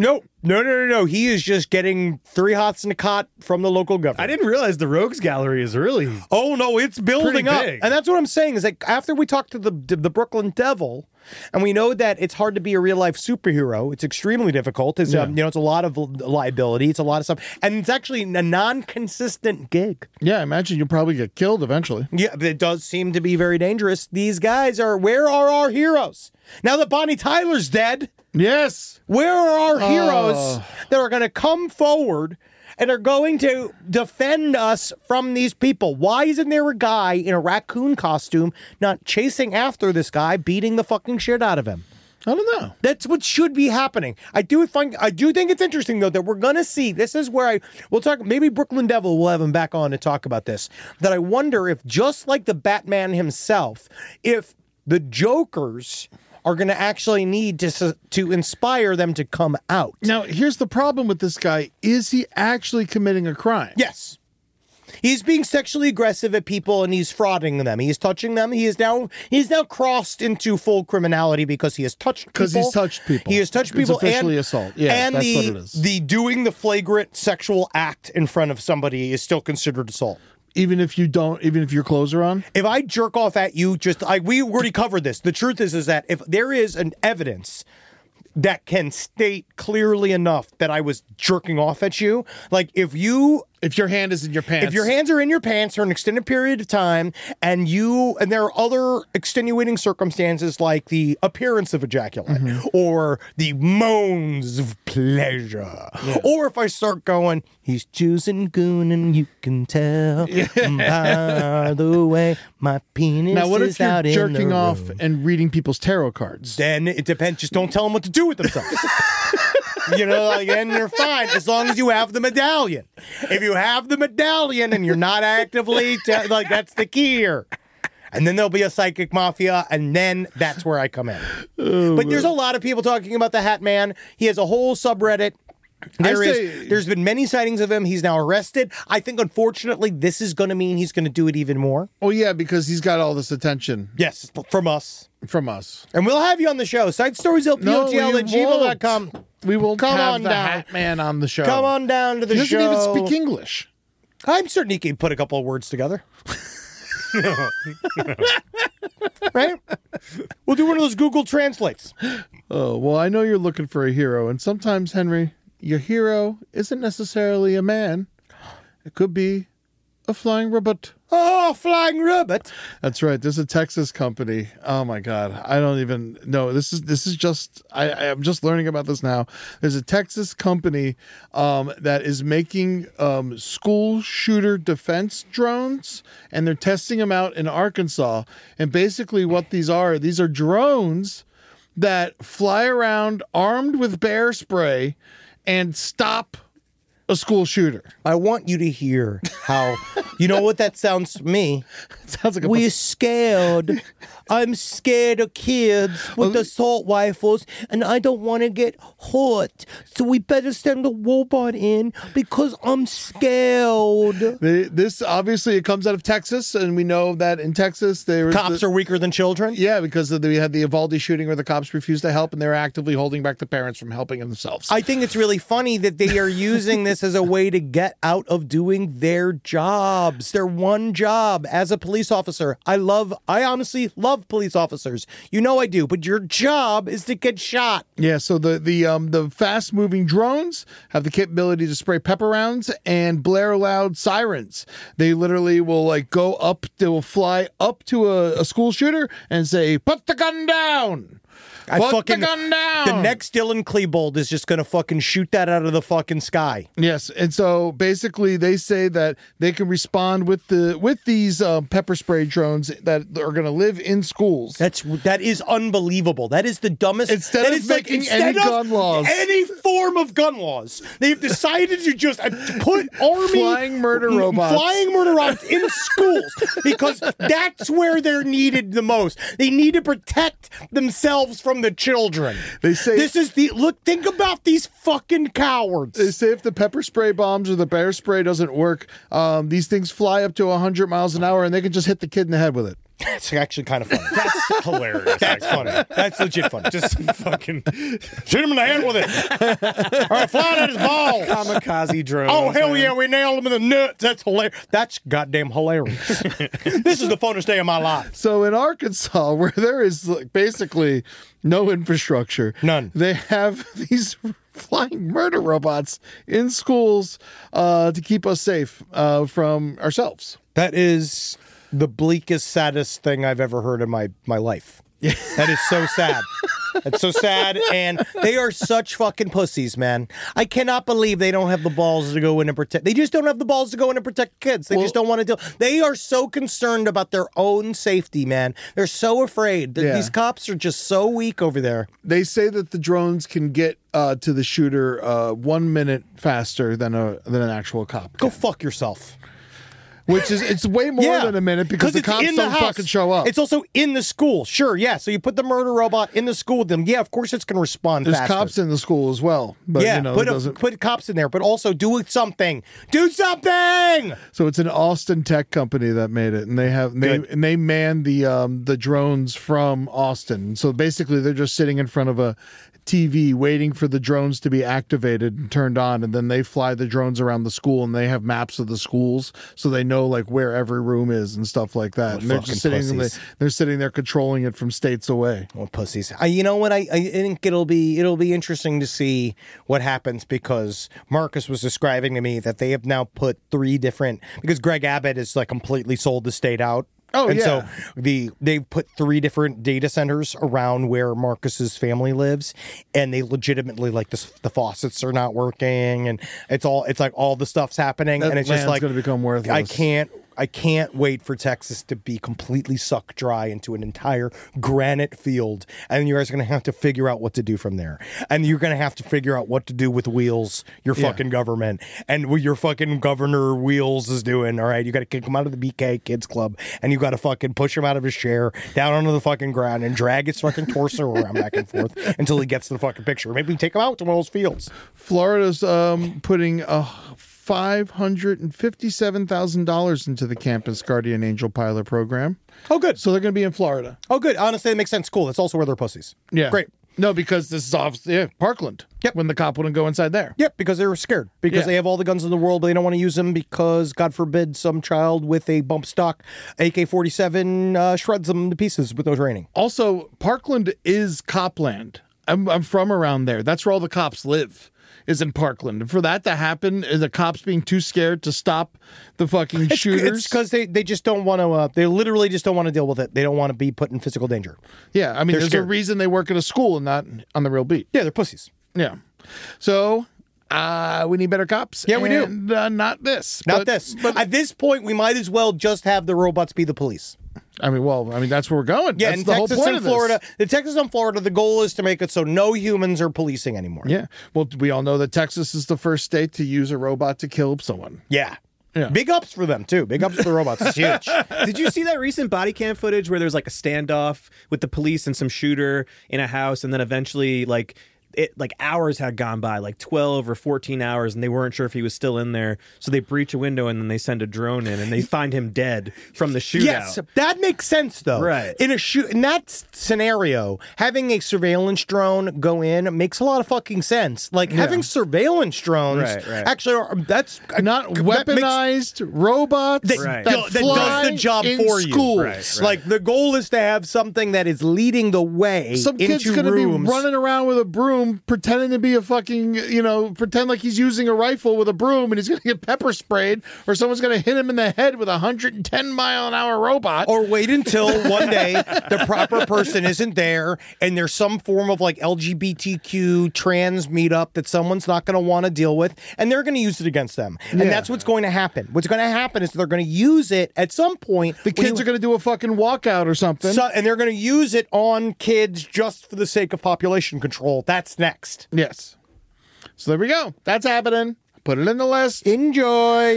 Speaker 4: No. He is just getting 3 hots in a cot from the local government.
Speaker 5: I didn't realize the Rogues Gallery is really.
Speaker 4: Oh no, it's building
Speaker 5: Pretty
Speaker 4: up,
Speaker 5: big.
Speaker 4: and that's what I'm saying. Is like after we talked to the Brooklyn Devil, and we know that it's hard to be a real life superhero. It's extremely difficult. It's it's a lot of liability. It's a lot of stuff, and it's actually a non-consistent gig.
Speaker 3: Yeah, I imagine you'll probably get killed eventually.
Speaker 4: Yeah, but it does seem to be very dangerous. These guys are. Where are our heroes now that Bonnie Tyler's dead?
Speaker 3: Yes.
Speaker 4: Where are our heroes that are going to come forward and are going to defend us from these people? Why isn't there a guy in a raccoon costume not chasing after this guy, beating the fucking shit out of him?
Speaker 3: I don't know.
Speaker 4: That's what should be happening. I do think it's interesting though that we're gonna see. This is where we'll talk. Maybe Brooklyn Devil will have him back on to talk about this. That I wonder if, just like the Batman himself, if the Jokers are going to actually need to inspire them to come out.
Speaker 3: Now, here's the problem with this guy. Is he actually committing a crime?
Speaker 4: Yes. He's being sexually aggressive at people and he's frauding them. He is touching them. He is now crossed into full criminality because he has touched people.
Speaker 3: Because he's touched people.
Speaker 4: He has touched people.
Speaker 3: It's officially assault. Yeah,
Speaker 4: and
Speaker 3: that's
Speaker 4: the,
Speaker 3: what it is.
Speaker 4: the doing the flagrant sexual act in front of somebody is still considered assault.
Speaker 3: Even if your clothes are on?
Speaker 4: If I jerk off at you, we already covered this. The truth is that if there is an evidence that can state clearly enough that I was jerking off at you, like if
Speaker 3: your hand is in your pants.
Speaker 4: If your hands are in your pants for an extended period of time and there are other extenuating circumstances like the appearance of ejaculate or the moans of pleasure. Yeah. Or if I start going, he's choosing goon and you can tell by the way my penis
Speaker 3: now, what
Speaker 4: is
Speaker 3: if you're
Speaker 4: out in
Speaker 3: jerking
Speaker 4: the
Speaker 3: off
Speaker 4: room.
Speaker 3: and reading people's tarot cards?
Speaker 4: Then it depends. Just don't tell them what to do with themselves. And they're fine as long as you have the medallion. If you have the medallion and you're not actively, that's the key here. And then there'll be a psychic mafia, and then that's where I come in. But there's a lot of people talking about the Hat Man. He has a whole subreddit. There's been many sightings of him. He's now arrested. I think, unfortunately, this is going to mean he's going to do it even more.
Speaker 3: Oh, yeah, because he's got all this attention.
Speaker 4: Yes, from us.
Speaker 3: And
Speaker 4: we'll have you on the show. SiteStoriesLPOTL@gmail.com.
Speaker 3: We will
Speaker 4: Come
Speaker 3: have
Speaker 4: on
Speaker 3: the
Speaker 4: down.
Speaker 3: Hat Man on the show.
Speaker 4: Come on down to the show.
Speaker 3: He doesn't even speak English.
Speaker 4: I'm certain he can put a couple of words together. Right? We'll do one of those Google Translates.
Speaker 3: Oh, well, I know you're looking for a hero, and sometimes, Henry, your hero isn't necessarily a man. It could be a flying robot.
Speaker 4: Oh, flying robot.
Speaker 3: That's right. There's a Texas company. Oh my God. I don't even know. This is just, I'm just learning about this now. There's a Texas company that is making school shooter defense drones, and they're testing them out in Arkansas. And basically what these are drones that fly around armed with bear spray and stop a school shooter.
Speaker 4: I want you to hear how, you know what that sounds to me?
Speaker 3: It sounds like
Speaker 4: We're scared. I'm scared of kids with assault rifles, and I don't want to get hurt. So we better send a robot in because I'm scared.
Speaker 3: This obviously it comes out of Texas, and we know that in Texas
Speaker 4: Cops are weaker than children.
Speaker 3: Yeah, because we had the Uvalde shooting where the cops refused to help, and they're actively holding back the parents from helping themselves.
Speaker 4: I think it's really funny that they are using this as a way to get out of doing their jobs. Their one job as a police officer. I honestly love police officers. You know I do, but your job is to get shot.
Speaker 3: Yeah, so the fast-moving drones have the capability to spray pepper rounds and blare loud sirens. They literally will they will fly up to a school shooter and say, "Put the gun down." Put the gun down.
Speaker 4: The next Dylan Klebold is just going to fucking shoot that out of the fucking sky.
Speaker 3: Yes, and so basically they say that they can respond with these pepper spray drones that are going to live in schools.
Speaker 4: That is unbelievable. That is the dumbest.
Speaker 3: Instead of making any gun laws,
Speaker 4: any form of gun laws, they've decided to just put
Speaker 3: flying murder robots
Speaker 4: in schools because that's where they're needed the most. They need to protect themselves from the children.
Speaker 3: They say
Speaker 4: think about these fucking cowards.
Speaker 3: They say if the pepper spray bombs or the bear spray doesn't work, these things fly up to 100 miles an hour and they can just hit the kid in the head with it.
Speaker 4: That's actually kind of funny.
Speaker 5: That's hilarious.
Speaker 4: That's funny. That's legit funny.
Speaker 5: Just fucking
Speaker 4: shoot him in the head with it. All right, fly at his balls.
Speaker 5: kamikaze drones.
Speaker 4: Oh, hell
Speaker 5: man.
Speaker 4: yeah, we nailed him in the nuts. That's hilarious. That's goddamn hilarious. This is the funnest day of my life.
Speaker 3: So in Arkansas, where there is basically no infrastructure,
Speaker 4: none,
Speaker 3: they have these flying murder robots in schools to keep us safe from ourselves.
Speaker 4: That is the bleakest, saddest thing I've ever heard in my life. That is so sad. That's so sad, and they are such fucking pussies, man. I cannot believe they don't have the balls to go in and protect. They just don't have the balls to go in and protect kids. They just don't want to do. They are so concerned about their own safety, man. They're so afraid. These cops are just so weak over there.
Speaker 3: They say that the drones can get to the shooter 1 minute faster than an actual cop.
Speaker 4: Go fuck yourself.
Speaker 3: Which is, it's way more than a minute because the
Speaker 4: it's
Speaker 3: cops
Speaker 4: in the
Speaker 3: don't
Speaker 4: house.
Speaker 3: fucking show up.
Speaker 4: It's also in the school. Sure, yeah. So you put the murder robot in the school with them. Yeah, of course it's going to respond
Speaker 3: There's
Speaker 4: faster.
Speaker 3: cops in the school as well. But,
Speaker 4: Yeah,
Speaker 3: you know, it doesn't.
Speaker 4: put cops in there, but also do something. Do something!
Speaker 3: So it's an Austin tech company that made it, and they man the drones from Austin. So basically, they're just sitting in front of a TV waiting for the drones to be activated and turned on, and then they fly the drones around the school, and they have maps of the schools, so they know like where every room is and stuff like that. And they're just they're sitting there controlling it from states away.
Speaker 4: Oh, pussies! You know what? I think it'll be interesting to see what happens, because Marcus was describing to me that they have now put 3 different, because Greg Abbott has like completely sold the state out.
Speaker 3: Oh,
Speaker 4: and
Speaker 3: yeah.
Speaker 4: so they put 3 different data centers around where Marcus's family lives, and they legitimately like the faucets are not working, and it's like all the stuff's happening,
Speaker 3: That
Speaker 4: and it's just
Speaker 3: land's
Speaker 4: like
Speaker 3: gonna become worthless.
Speaker 4: I can't wait for Texas to be completely sucked dry into an entire granite field, and you guys are going to have to figure out what to do from there. And you're going to have to figure out what to do with Wheels, your fucking government, and what your fucking governor Wheels is doing. All right, you got to kick him out of the BK Kids Club, and you got to fucking push him out of his chair down onto the fucking ground and drag his fucking torso around back and forth until he gets to the fucking picture. Maybe take him out to one of those fields.
Speaker 3: Florida's putting $557,000 into the Campus Guardian Angel pilot program.
Speaker 4: Oh, good.
Speaker 3: So they're going to be in Florida.
Speaker 4: Oh, good. Honestly, it makes sense. Cool. That's also where they're pussies.
Speaker 3: Yeah.
Speaker 4: Great.
Speaker 3: No, because this is Parkland.
Speaker 4: Yep.
Speaker 3: When the cop wouldn't go inside there.
Speaker 4: Yep, because they were scared. Because they have all the guns in the world, but they don't want to use them because, God forbid, some child with a bump stock AK-47 shreds them to pieces with no training.
Speaker 3: Also, Parkland is Copland. I'm from around there. That's where all the cops live, is in Parkland. And for that to happen, is the cops being too scared to stop the fucking shooters?
Speaker 4: It's because they just don't want to, they literally just don't want to deal with it. They don't want to be put in physical danger.
Speaker 3: Yeah, I mean,
Speaker 4: They're
Speaker 3: there's
Speaker 4: scared.
Speaker 3: a reason they work at a school and not on the real beat.
Speaker 4: Yeah, they're pussies.
Speaker 3: Yeah. So, we need better cops.
Speaker 4: Yeah, we do.
Speaker 3: And, not this.
Speaker 4: Not this. But at this point, we might as well just have the robots be the police.
Speaker 3: I mean, that's where we're going.
Speaker 4: Yeah,
Speaker 3: That's
Speaker 4: in
Speaker 3: the whole
Speaker 4: Texas
Speaker 3: point
Speaker 4: and
Speaker 3: of this.
Speaker 4: Florida, the goal is to make it so no humans are policing anymore.
Speaker 3: Yeah. Well, we all know that Texas is the first state to use a robot to kill someone.
Speaker 4: Yeah.
Speaker 3: Yeah.
Speaker 4: Big ups for them, too. Big ups for the robots. It's huge.
Speaker 5: Did you see that recent body cam footage where there's like a standoff with the police and some shooter in a house, and then eventually hours had gone by, like 12 or 14 hours, and they weren't sure if he was still in there. So they breach a window and then they send a drone in and they find him dead from the shootout.
Speaker 4: Yes, that makes sense though.
Speaker 5: Right.
Speaker 4: In that scenario, having a surveillance drone go in makes a lot of fucking sense. Like having surveillance drones
Speaker 5: Right.
Speaker 4: actually that's
Speaker 3: Not weaponized robots
Speaker 5: Right.
Speaker 3: that
Speaker 4: that
Speaker 3: fly
Speaker 4: does the job
Speaker 3: in
Speaker 4: for
Speaker 3: schools.
Speaker 4: you.
Speaker 5: Right.
Speaker 4: Like the goal is to have something that is leading the way
Speaker 3: Some kid's
Speaker 4: into
Speaker 3: going to be
Speaker 4: rooms.
Speaker 3: running around with a broom, pretending to be a fucking, pretend like he's using a rifle with a broom, and he's going to get pepper sprayed, or someone's going to hit him in the head with a 110-mile-an-hour robot.
Speaker 4: Or wait until one day the proper person isn't there and there's some form of like LGBTQ trans meetup that someone's not going to want to deal with, and they're going to use it against them. And that's what's going to happen. What's going to happen is they're going to use it at some point.
Speaker 3: The kids are going to do a fucking walkout or something.
Speaker 4: And they're going to use it on kids just for the sake of population control. That's next.
Speaker 3: Yes. So there we go. That's happening. Put it in the list.
Speaker 4: Enjoy.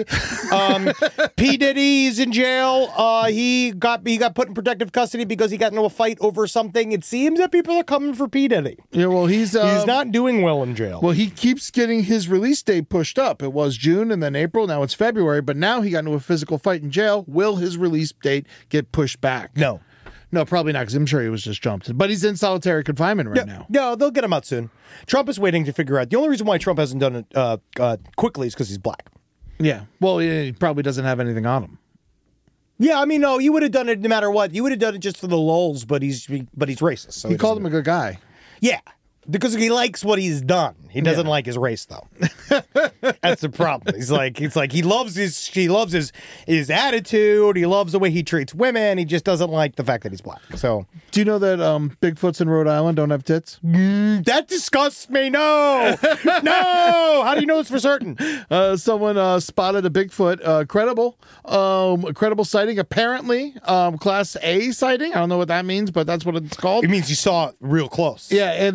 Speaker 4: P. Diddy's in jail. He got put in protective custody because he got into a fight over something. It seems that people are coming for P. Diddy.
Speaker 3: Yeah, well, he's
Speaker 4: not doing well in jail.
Speaker 3: Well, he keeps getting his release date pushed up. It was June and then April. Now it's February. But now he got into a physical fight in jail. Will his release date get pushed back? No, probably not, because I'm sure he was just jumped. But he's in solitary confinement right now.
Speaker 4: No, they'll get him out soon. Trump is waiting to figure out. The only reason why Trump hasn't done it quickly is because he's black.
Speaker 3: Yeah. Well, he probably doesn't have anything on him.
Speaker 4: Yeah, I mean, no, you would have done it no matter what. You would have done it just for the lulz, but he's racist. So
Speaker 3: He called him a good guy.
Speaker 4: Yeah, because he likes what he's done. He doesn't like his race, though. That's the problem. He's like he loves his attitude. He loves the way he treats women. He just doesn't like the fact that he's black. So,
Speaker 3: do you know that Bigfoots in Rhode Island don't have tits?
Speaker 4: That disgusts me. No. How do you know this for certain?
Speaker 3: Someone spotted a Bigfoot, credible sighting. Apparently, Class A sighting. I don't know what that means, but that's what it's called.
Speaker 4: It means you saw it real close.
Speaker 3: Yeah, and then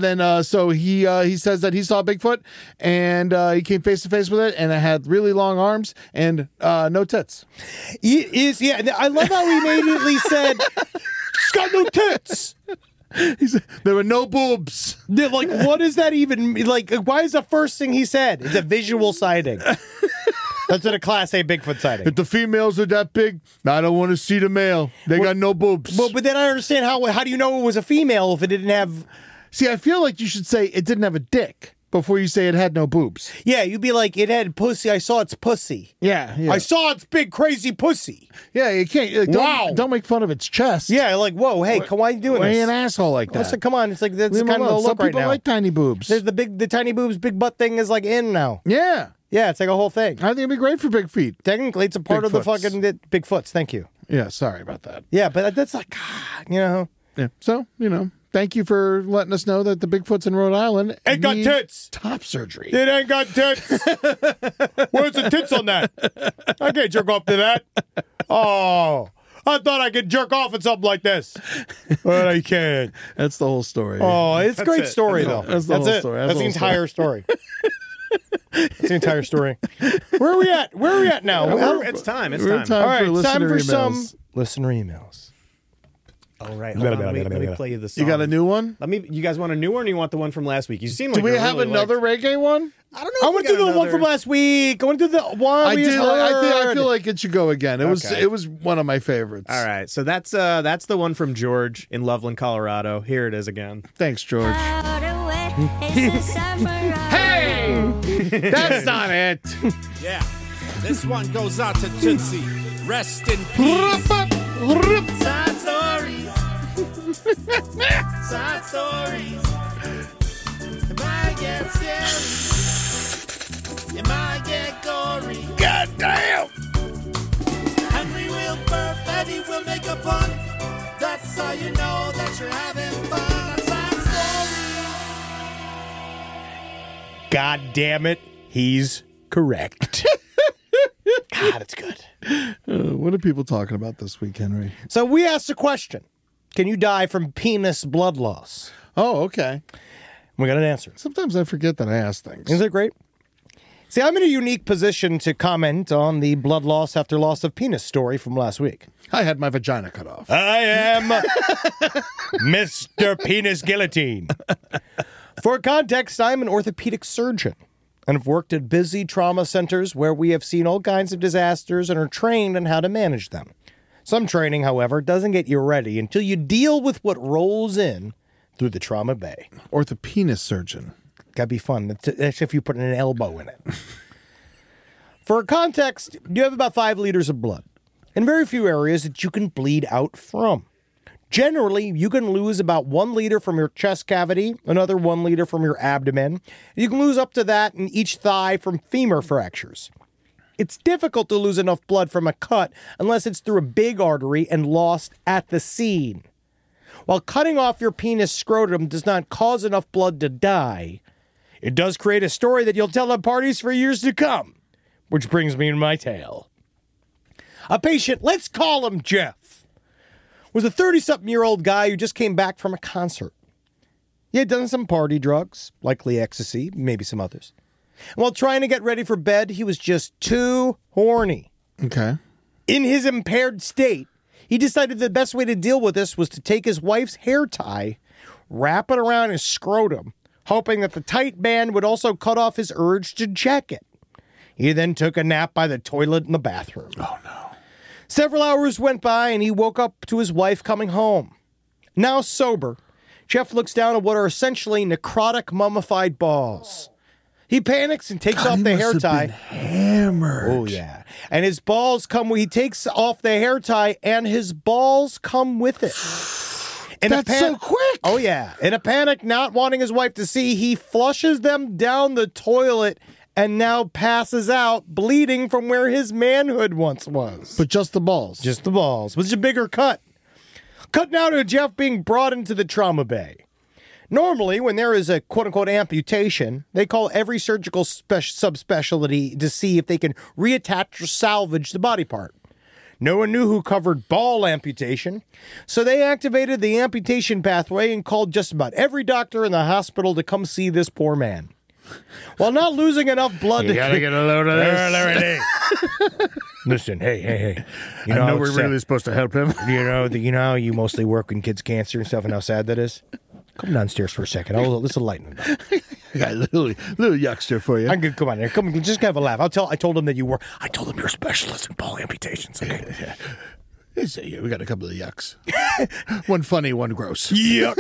Speaker 3: So he says that he saw Bigfoot and he came face to face with it, and it had really long arms and no tits.
Speaker 4: I love how he immediately said, "It's got no tits."
Speaker 3: He said there were no boobs.
Speaker 4: They're like, what does that even like? Why is the first thing he said? It's a visual sighting. That's what a Class A Bigfoot sighting.
Speaker 3: If the females are that big, I don't want to see the male. They got no boobs.
Speaker 4: But then I understand how do you know it was a female if it didn't have?
Speaker 3: See, I feel like you should say it didn't have a dick before you say it had no boobs.
Speaker 4: Yeah, you'd be like, it had pussy. I saw its pussy.
Speaker 3: Yeah.
Speaker 4: I saw its big crazy pussy.
Speaker 3: Yeah, you can't. Don't make fun of its west.
Speaker 4: Yeah, like, whoa, hey, why are you doing
Speaker 3: Why are
Speaker 4: this?
Speaker 3: you an asshole like that?
Speaker 4: Listen, come on, it's like that's
Speaker 3: Leave
Speaker 4: kind
Speaker 3: him
Speaker 4: of the
Speaker 3: alone.
Speaker 4: look
Speaker 3: Some
Speaker 4: right
Speaker 3: people
Speaker 4: now.
Speaker 3: like tiny boobs.
Speaker 4: There's the tiny boobs, big butt thing is like in now.
Speaker 3: Yeah.
Speaker 4: Yeah, it's like a whole thing.
Speaker 3: I think it'd be great for big feet.
Speaker 4: Technically, it's a part of the
Speaker 3: Bigfoots.
Speaker 4: fucking Bigfoots. Thank you.
Speaker 3: Yeah, sorry about that.
Speaker 4: Yeah, but that's like, God, you know.
Speaker 3: Yeah. So, thank you for letting us know that the Bigfoots in Rhode Island
Speaker 4: Ain't got
Speaker 3: need
Speaker 4: tits.
Speaker 3: top surgery.
Speaker 4: It ain't got tits. Where's the tits on that? I can't jerk off to that. Oh, I thought I could jerk off at something like this, but I can't.
Speaker 3: That's the whole story.
Speaker 4: Oh, it's a great story, though.
Speaker 3: That's the whole
Speaker 4: it.
Speaker 3: story.
Speaker 4: That's the entire story. That's the entire story. Where are we at? Where are we at now?
Speaker 5: It's time. It's
Speaker 3: We're
Speaker 5: time.
Speaker 3: time
Speaker 4: All right,
Speaker 3: for
Speaker 4: it's time
Speaker 3: listener
Speaker 4: for
Speaker 3: emails.
Speaker 4: some listener emails.
Speaker 5: All right. Hold on. Let me play you the song.
Speaker 3: You got a new one?
Speaker 5: You guys want a new one, or you want the one from last week? You seem like
Speaker 3: Do we
Speaker 5: you
Speaker 3: have
Speaker 5: really
Speaker 3: another reggae one?
Speaker 5: I don't know.
Speaker 4: I went to the one from last week. I went to the one
Speaker 3: I
Speaker 4: we
Speaker 3: did.
Speaker 4: just
Speaker 3: I
Speaker 4: heard.
Speaker 3: feel like it should go again. It was.
Speaker 5: Okay.
Speaker 3: It was one of my favorites.
Speaker 5: All right. So that's the one from George in Loveland, Colorado. Here it is again.
Speaker 3: Thanks, George.
Speaker 9: Hey!
Speaker 3: That's not it.
Speaker 9: Yeah, this one goes out to Tootsie. Rest in peace. Side stories. Side stories. It might get scary. It might get gory.
Speaker 3: God damn.
Speaker 9: Henry will burp, Eddie will make a pun. That's how you know that you're having fun. That's side stories.
Speaker 4: God damn it, he's correct. God, it's good.
Speaker 3: What are people talking about this week, Henry?
Speaker 4: So we asked a question. Can you die from penis blood loss?
Speaker 3: Oh, okay.
Speaker 4: We got an answer.
Speaker 3: Sometimes I forget that I ask things.
Speaker 4: Isn't that great? See, I'm in a unique position to comment on the blood loss after loss of penis story from last week.
Speaker 3: I had my vagina cut off.
Speaker 4: I am Mr. Penis Guillotine. For context, I'm an orthopedic surgeon and have worked at busy trauma centers where we have seen all kinds of disasters and are trained on how to manage them. Some training, however, doesn't get you ready until you deal with what rolls in through the trauma bay.
Speaker 3: Orthopedic surgeon.
Speaker 4: Gotta be fun. That's if you put an elbow in it. For context, you have about 5 liters of blood and very few areas that you can bleed out from. Generally, you can lose about 1 liter from your chest cavity, another 1 liter from your abdomen. You can lose up to that in each thigh from femur fractures. It's difficult to lose enough blood from a cut unless it's through a big artery and lost at the scene. While cutting off your penis scrotum does not cause enough blood to die, it does create a story that you'll tell at parties for years to come. Which brings me to my tale. A patient, let's call him Jeff, was a 30-something-year-old guy who just came back from a concert. He had done some party drugs, likely ecstasy, maybe some others. And while trying to get ready for bed, he was just too horny.
Speaker 3: Okay.
Speaker 4: In his impaired state, he decided the best way to deal with this was to take his wife's hair tie, wrap it around his scrotum, hoping that the tight band would also cut off his urge to check it. He then took a nap by the toilet in the bathroom.
Speaker 3: Oh, no.
Speaker 4: Several hours went by, and he woke up to his wife coming home. Now sober, Jeff looks down at what are essentially necrotic mummified balls. He panics and takes off the hair tie.
Speaker 3: Hammered.
Speaker 4: Oh, yeah. And his balls he takes off the hair tie, and his balls come with it.
Speaker 3: That's so quick.
Speaker 4: Oh, yeah. In a panic, not wanting his wife to see, he flushes them down the toilet and now passes out, bleeding from where his manhood once was.
Speaker 3: But just the balls.
Speaker 4: Just the balls, which is a bigger cut. Cut now to Jeff being brought into the trauma bay. Normally, when there is a quote-unquote amputation, they call every surgical subspecialty to see if they can reattach or salvage the body part. No one knew who covered ball amputation, so they activated the amputation pathway and called just about every doctor in the hospital to come see this poor man. While not losing enough blood to
Speaker 3: gotta get a load of this.
Speaker 4: Listen, hey.
Speaker 3: I know we're really supposed to help him.
Speaker 4: You know how you mostly work in kids' cancer and stuff and how sad that is? Come downstairs for a second. This will lighten it up.
Speaker 3: I got a little yuckster for you.
Speaker 4: I'm good. Come on here. Come, just have a laugh. I told him that you were. I told him you're a specialist in ball amputations. Okay.
Speaker 3: Yeah, we got a couple of yucks. One funny, one gross.
Speaker 4: Yuck.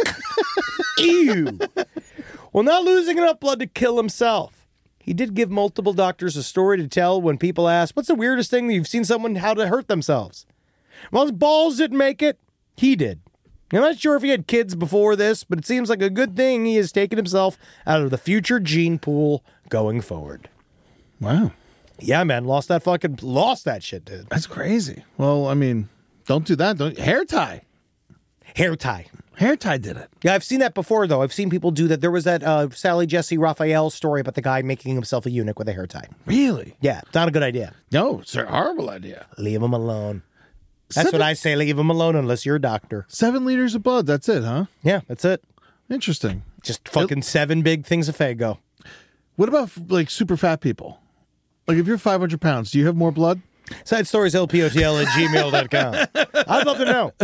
Speaker 4: Ew. Well, not losing enough blood to kill himself. He did give multiple doctors a story to tell when people asked, what's the weirdest thing that you've seen someone how to hurt themselves? Well, his balls didn't make it. He did. I'm not sure if he had kids before this, but it seems like a good thing he has taken himself out of the future gene pool going forward.
Speaker 3: Wow.
Speaker 4: Yeah, man. Lost that shit, dude.
Speaker 3: That's crazy. Well, I mean, don't do that. Hair tie.
Speaker 4: Hair tie.
Speaker 3: Hair tie did it.
Speaker 4: Yeah, I've seen that before, though. I've seen people do that. There was that Sally Jesse Raphael story about the guy making himself a eunuch with a hair tie.
Speaker 3: Really?
Speaker 4: Yeah, not a good idea.
Speaker 3: No, it's a horrible idea.
Speaker 4: Leave him alone. That's what I say. Leave him alone unless you're a doctor.
Speaker 3: 7 liters of blood. That's it, huh?
Speaker 4: Yeah, that's it.
Speaker 3: Interesting.
Speaker 4: Just fucking 7 big things of Faygo.
Speaker 3: What about like super fat people? Like if you're 500 pounds, do you have more blood?
Speaker 4: Side stories lpotl@gmail.com. I'd love to know.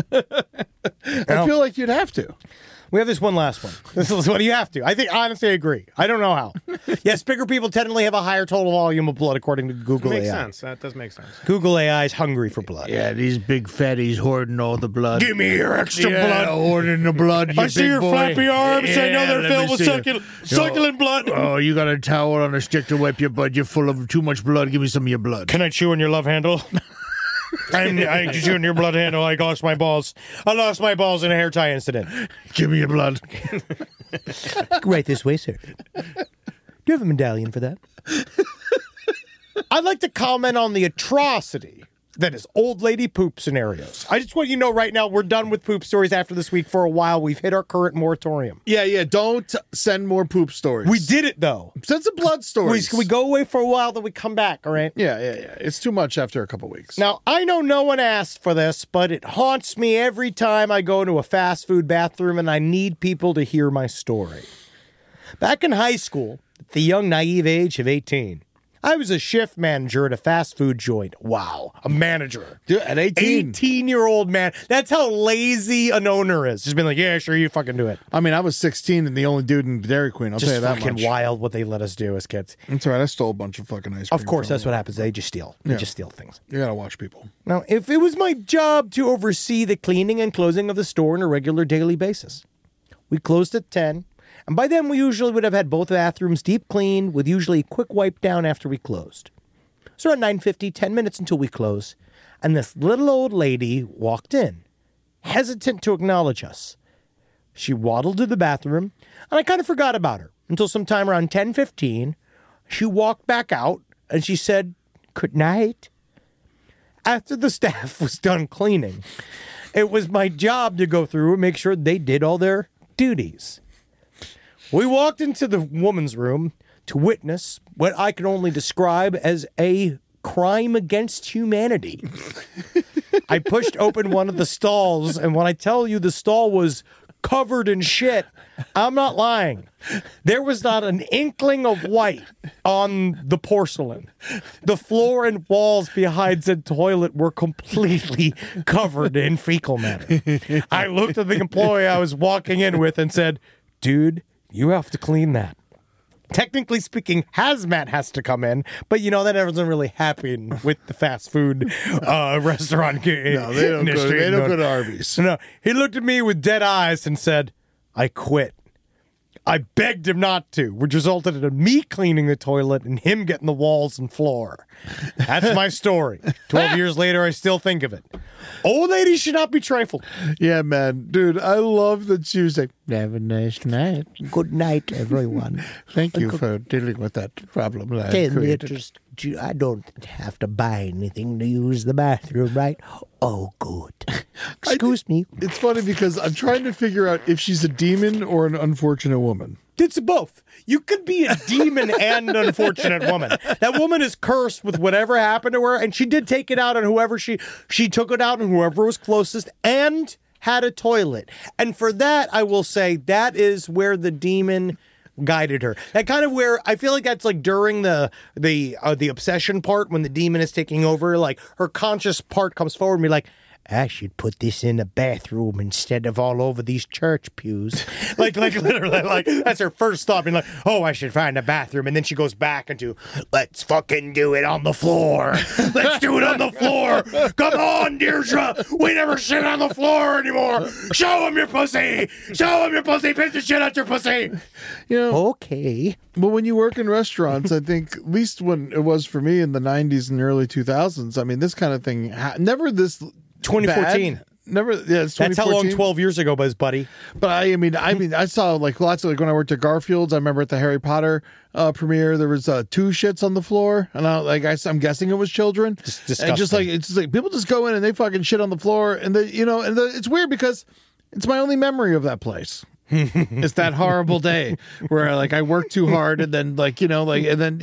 Speaker 3: I feel like you'd have to.
Speaker 4: We have this one last one. This is what you have to. I think, honestly, I agree. I don't know how. Yes, bigger people technically have a higher total volume of blood, according to Google AI.
Speaker 5: Makes sense. That does make sense.
Speaker 4: Google AI is hungry for blood.
Speaker 3: Yeah, these big fatties hoarding all the blood.
Speaker 4: Give me your extra blood.
Speaker 3: Hoarding the blood.
Speaker 4: I see your flappy arms. I know they're filled with succulent blood.
Speaker 3: Oh, you got a towel on a stick to wipe your butt. You're full of too much blood. Give me some of your blood.
Speaker 4: Can I chew on your love handle? I chew on your blood handle. I lost my balls. I lost my balls in a hair tie incident.
Speaker 3: Give me your blood.
Speaker 4: Right this way, sir. Do you have a medallion for that? I'd like to comment on the atrocity that is old lady poop scenarios. I just want you to know right now, we're done with poop stories after this week for a while. We've hit our current moratorium.
Speaker 3: Yeah. Don't send more poop stories.
Speaker 4: We did it, though.
Speaker 3: Send some blood stories.
Speaker 4: We go away for a while, then we come back, all right?
Speaker 3: Yeah. It's too much after a couple weeks.
Speaker 4: Now, I know no one asked for this, but it haunts me every time I go to a fast food bathroom and I need people to hear my story. Back in high school, at the young, naive age of 18, I was a shift manager at a fast food joint. Wow, a manager.
Speaker 3: Dude, at 18.
Speaker 4: 18-year-old man. That's how lazy an owner is. Just been like, yeah, sure, you fucking do it.
Speaker 3: I mean, I was 16 and the only dude in Dairy Queen. I'll tell you that much.
Speaker 4: Just fucking wild what they let us do as kids.
Speaker 3: That's all right. I stole a bunch of fucking ice cream.
Speaker 4: Of course, that's what happens. They just steal. They just steal things.
Speaker 3: You gotta watch people.
Speaker 4: Now, if it was my job to oversee the cleaning and closing of the store on a regular daily basis, we closed at 10, and by then we usually would have had both bathrooms deep cleaned with usually a quick wipe down after we closed. So around 9:50, 10 minutes until we close, and this little old lady walked in, hesitant to acknowledge us. She waddled to the bathroom, and I kind of forgot about her until sometime around 10:15. She walked back out, and she said, "Good night." After the staff was done cleaning, it was my job to go through and make sure they did all their duties. We walked into the woman's room to witness what I can only describe as a crime against humanity. I pushed open one of the stalls, and when I tell you the stall was covered in shit, I'm not lying. There was not an inkling of white on the porcelain. The floor and walls behind the toilet were completely covered in fecal matter. I looked at the employee I was walking in with and said, "Dude, you have to clean that." Technically speaking, hazmat has to come in, but you know that doesn't really happen with the fast food restaurant.
Speaker 3: No, they don't go to Arby's.
Speaker 4: No, he looked at me with dead eyes and said, "I quit." I begged him not to, which resulted in me cleaning the toilet and him getting the walls and floor. That's my story. 12 years later, I still think of it. Old ladies should not be trifled.
Speaker 3: Yeah, man. Dude, I love that you say, "Have a nice night."
Speaker 4: Good night, everyone.
Speaker 3: Thank you for dealing with that problem.
Speaker 4: Can we just
Speaker 6: I don't have to buy anything to use the bathroom, right? Oh, good. Excuse me.
Speaker 3: It's funny because I'm trying to figure out if she's a demon or an unfortunate woman.
Speaker 4: It's both. You could be a demon and an unfortunate woman. That woman is cursed with whatever happened to her, and she did take it out on whoever she took it out on whoever was closest and had a toilet. And for that, I will say that is where the demon guided her. That kind of where I feel like that's like during the obsession part when the demon is taking over, like her conscious part comes forward and be like, I should put this in a bathroom instead of all over these church pews. like literally, like that's her first thought, being like, oh, I should find a bathroom. And then she goes back into, let's fucking do it on the floor. Let's do it on the floor. Come on, Deirdre. We never shit on the floor anymore. Show him your pussy. Show him your pussy. Piss the shit out your pussy.
Speaker 3: You know,
Speaker 6: Okay.
Speaker 3: but when you work in restaurants, I think, at least when it was for me in the 90s and early 2000s, I mean, this kind of thing, never this
Speaker 4: 2014.
Speaker 3: bad. Never, yeah, it's 2014.
Speaker 4: That's how long 12 years ago was, buddy.
Speaker 3: But I mean, I saw like lots of, like when I worked at Garfield's, I remember at the Harry Potter premiere, there was 2 shits on the floor, and I'm guessing it was children.
Speaker 4: Disgusting.
Speaker 3: And just like, it's just like people just go in and they fucking shit on the floor, and it's weird because it's my only memory of that place. It's that horrible day where like I worked too hard and then and then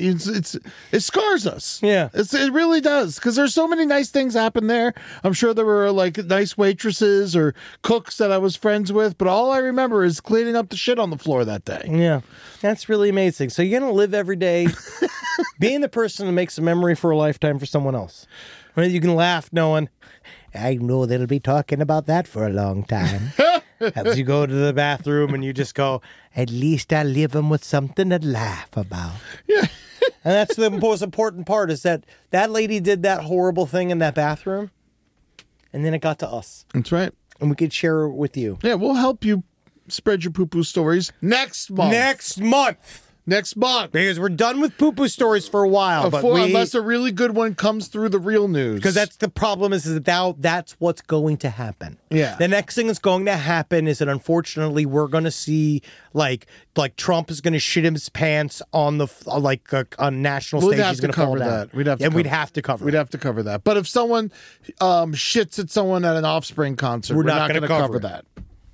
Speaker 3: it scars us.
Speaker 4: Yeah.
Speaker 3: It really does, because there's so many nice things happen there. I'm sure there were like nice waitresses or cooks that I was friends with, but all I remember is cleaning up the shit on the floor that day.
Speaker 4: Yeah, that's really amazing. So you're going to live every day being the person that makes a memory for a lifetime for someone else. Right? You can laugh knowing,
Speaker 6: I know they'll be talking about that for a long time.
Speaker 4: as you go to the bathroom and you just go,
Speaker 6: At least I leave them with something to laugh about.
Speaker 4: and that's the most important part, is that lady did that horrible thing in that bathroom, and then it got to us.
Speaker 3: That's right.
Speaker 4: And we could share it with you.
Speaker 3: Yeah, we'll help you spread your poo-poo stories next month. Next month.
Speaker 4: Because we're done with poo-poo stories for a while.
Speaker 3: Unless a really good one comes through the real news.
Speaker 4: Because that's the problem, is that now that's what's going to happen.
Speaker 3: Yeah.
Speaker 4: The next thing that's going to happen is that unfortunately we're going to see like Trump is going to shit his pants on the on national stage.
Speaker 3: We'd have
Speaker 4: He's
Speaker 3: to
Speaker 4: going to fall
Speaker 3: cover
Speaker 4: down.
Speaker 3: that. We'd have to cover.
Speaker 4: We'd
Speaker 3: have to cover that. But if someone shits at someone at an Offspring concert, we're not going to cover that.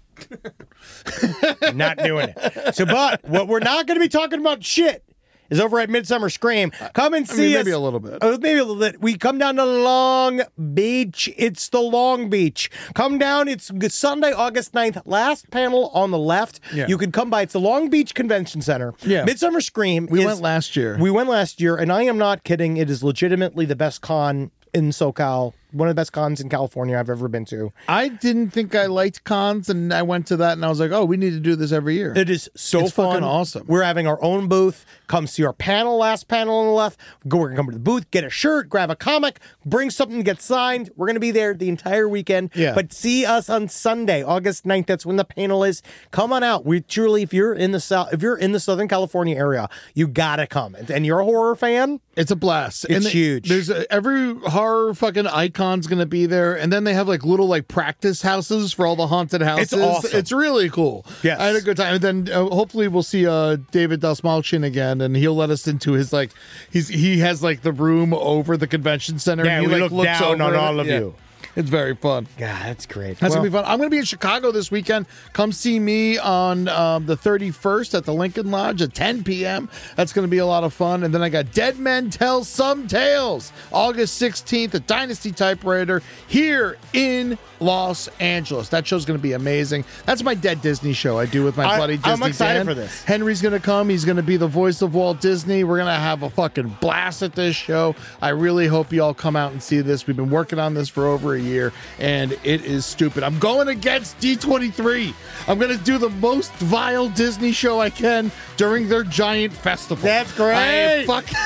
Speaker 4: Not doing it. So, but what we're not going to be talking about shit is over at Midsummer Scream. Come and see us.
Speaker 3: Maybe a little bit.
Speaker 4: Maybe a little bit. We come down to Long Beach. It's the Long Beach. Come down. It's Sunday, August 9th. Last panel on the left.
Speaker 3: Yeah.
Speaker 4: You can come by. It's the Long Beach Convention Center.
Speaker 3: Yeah.
Speaker 4: Midsummer Scream.
Speaker 3: We went last year.
Speaker 4: And I am not kidding. It is legitimately the best con in SoCal. One of the best cons in California I've ever been to.
Speaker 3: I didn't think I liked cons, and I went to that, and I was like, oh, we need to do this every year.
Speaker 4: It is so
Speaker 3: It's
Speaker 4: fun.
Speaker 3: fucking awesome.
Speaker 4: We're having our own booth. Come see our panel, last panel on the left. We're going to come to the booth, get a shirt, grab a comic, bring something to get signed. We're going to be there the entire weekend.
Speaker 3: Yeah.
Speaker 4: But see us on Sunday, August 9th. That's when the panel is. Come on out. We truly, if you're in the Southern California area, you got to come. And you're a horror fan?
Speaker 3: It's a blast.
Speaker 4: It's huge.
Speaker 3: There's every horror fucking icon's going to be there. And then they have like little like practice houses for all the haunted houses.
Speaker 4: It's awesome.
Speaker 3: It's really cool.
Speaker 4: Yes.
Speaker 3: I had a good time. And then hopefully we'll see David Dasmalchian again, and he'll let us into his like he has like the room over the convention center.
Speaker 4: Yeah,
Speaker 3: and he
Speaker 4: we
Speaker 3: like
Speaker 4: look
Speaker 3: looks
Speaker 4: down
Speaker 3: over
Speaker 4: on all
Speaker 3: it.
Speaker 4: of
Speaker 3: Yeah.
Speaker 4: you.
Speaker 3: It's very fun.
Speaker 4: God, that's great.
Speaker 3: That's going to be fun. I'm going to be in Chicago this weekend. Come see me on the 31st at the Lincoln Lodge at 10 p.m. That's going to be a lot of fun. And then I got Dead Men Tell Some Tales, August 16th at Dynasty Typewriter here in Los Angeles. That show's going to be amazing. That's my Dead Disney show I do with my buddy Disney
Speaker 4: I'm excited
Speaker 3: Dan.
Speaker 4: for this.
Speaker 3: Henry's going to come. He's going to be the voice of Walt Disney. We're going to have a fucking blast at this show. I really hope you all come out and see this. We've been working on this for over a year, and it is stupid. I'm going against D23. I'm going to do the most vile Disney show I can during their giant festival.
Speaker 4: That's great.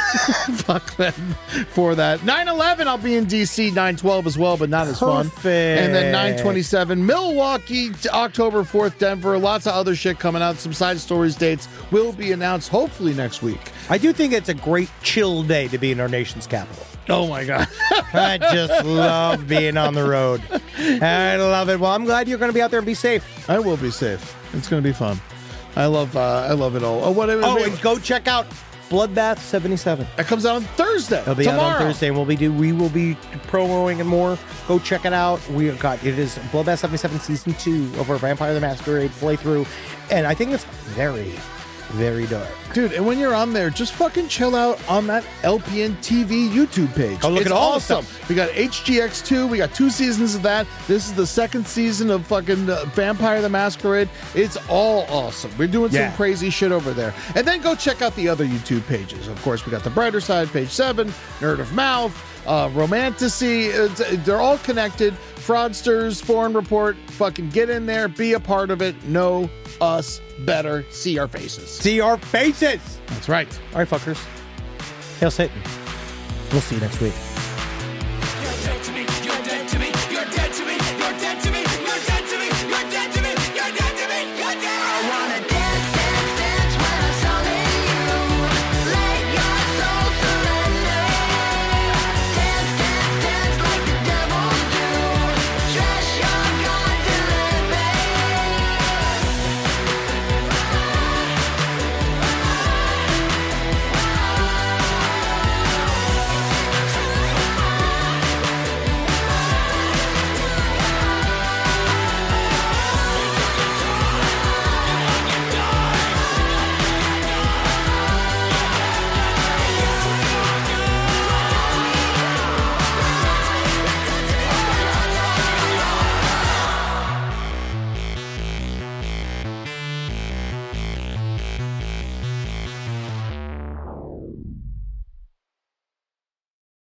Speaker 3: Fuck them for that. 9/11, I'll be in DC. 9/12 as well, but not as fun.
Speaker 4: Perfect.
Speaker 3: And then 9/27, Milwaukee, October 4th, Denver. Lots of other shit coming out. Some side stories dates will be announced hopefully next week.
Speaker 4: I do think it's a great chill day to be in our nation's capital.
Speaker 3: Oh my God.
Speaker 4: I just love being on the road. I love it. Well, I'm glad you're going to be out there and be safe.
Speaker 3: I will be safe. It's going to be fun. I love it all. Oh,
Speaker 4: and go check out Bloodbath 77.
Speaker 3: That comes out on Thursday.
Speaker 4: It'll be
Speaker 3: tomorrow.
Speaker 4: out on Thursday, and we will be promoing it more. Go check it out. It is Bloodbath 77 Season 2 of our Vampire the Masquerade playthrough, and I think it's very, very dark.
Speaker 3: Dude, and when you're on there, just fucking chill out on that LPN TV YouTube page.
Speaker 4: Go look
Speaker 3: It's
Speaker 4: at all the
Speaker 3: awesome.
Speaker 4: stuff.
Speaker 3: We got HGX2. We got 2 seasons of that. This is the 2nd season of fucking Vampire the Masquerade. It's all awesome. We're doing some crazy shit over there. And then go check out the other YouTube pages. Of course, we got The Brighter Side, page 7, Nerd of Mouth, Romantasy. They're all connected. Fraudsters, Foreign Report. Fucking get in there. Be a part of it. Know us better. See our faces.
Speaker 4: See our faces!
Speaker 3: That's right.
Speaker 4: All right, fuckers. Hail Satan. We'll see you next week.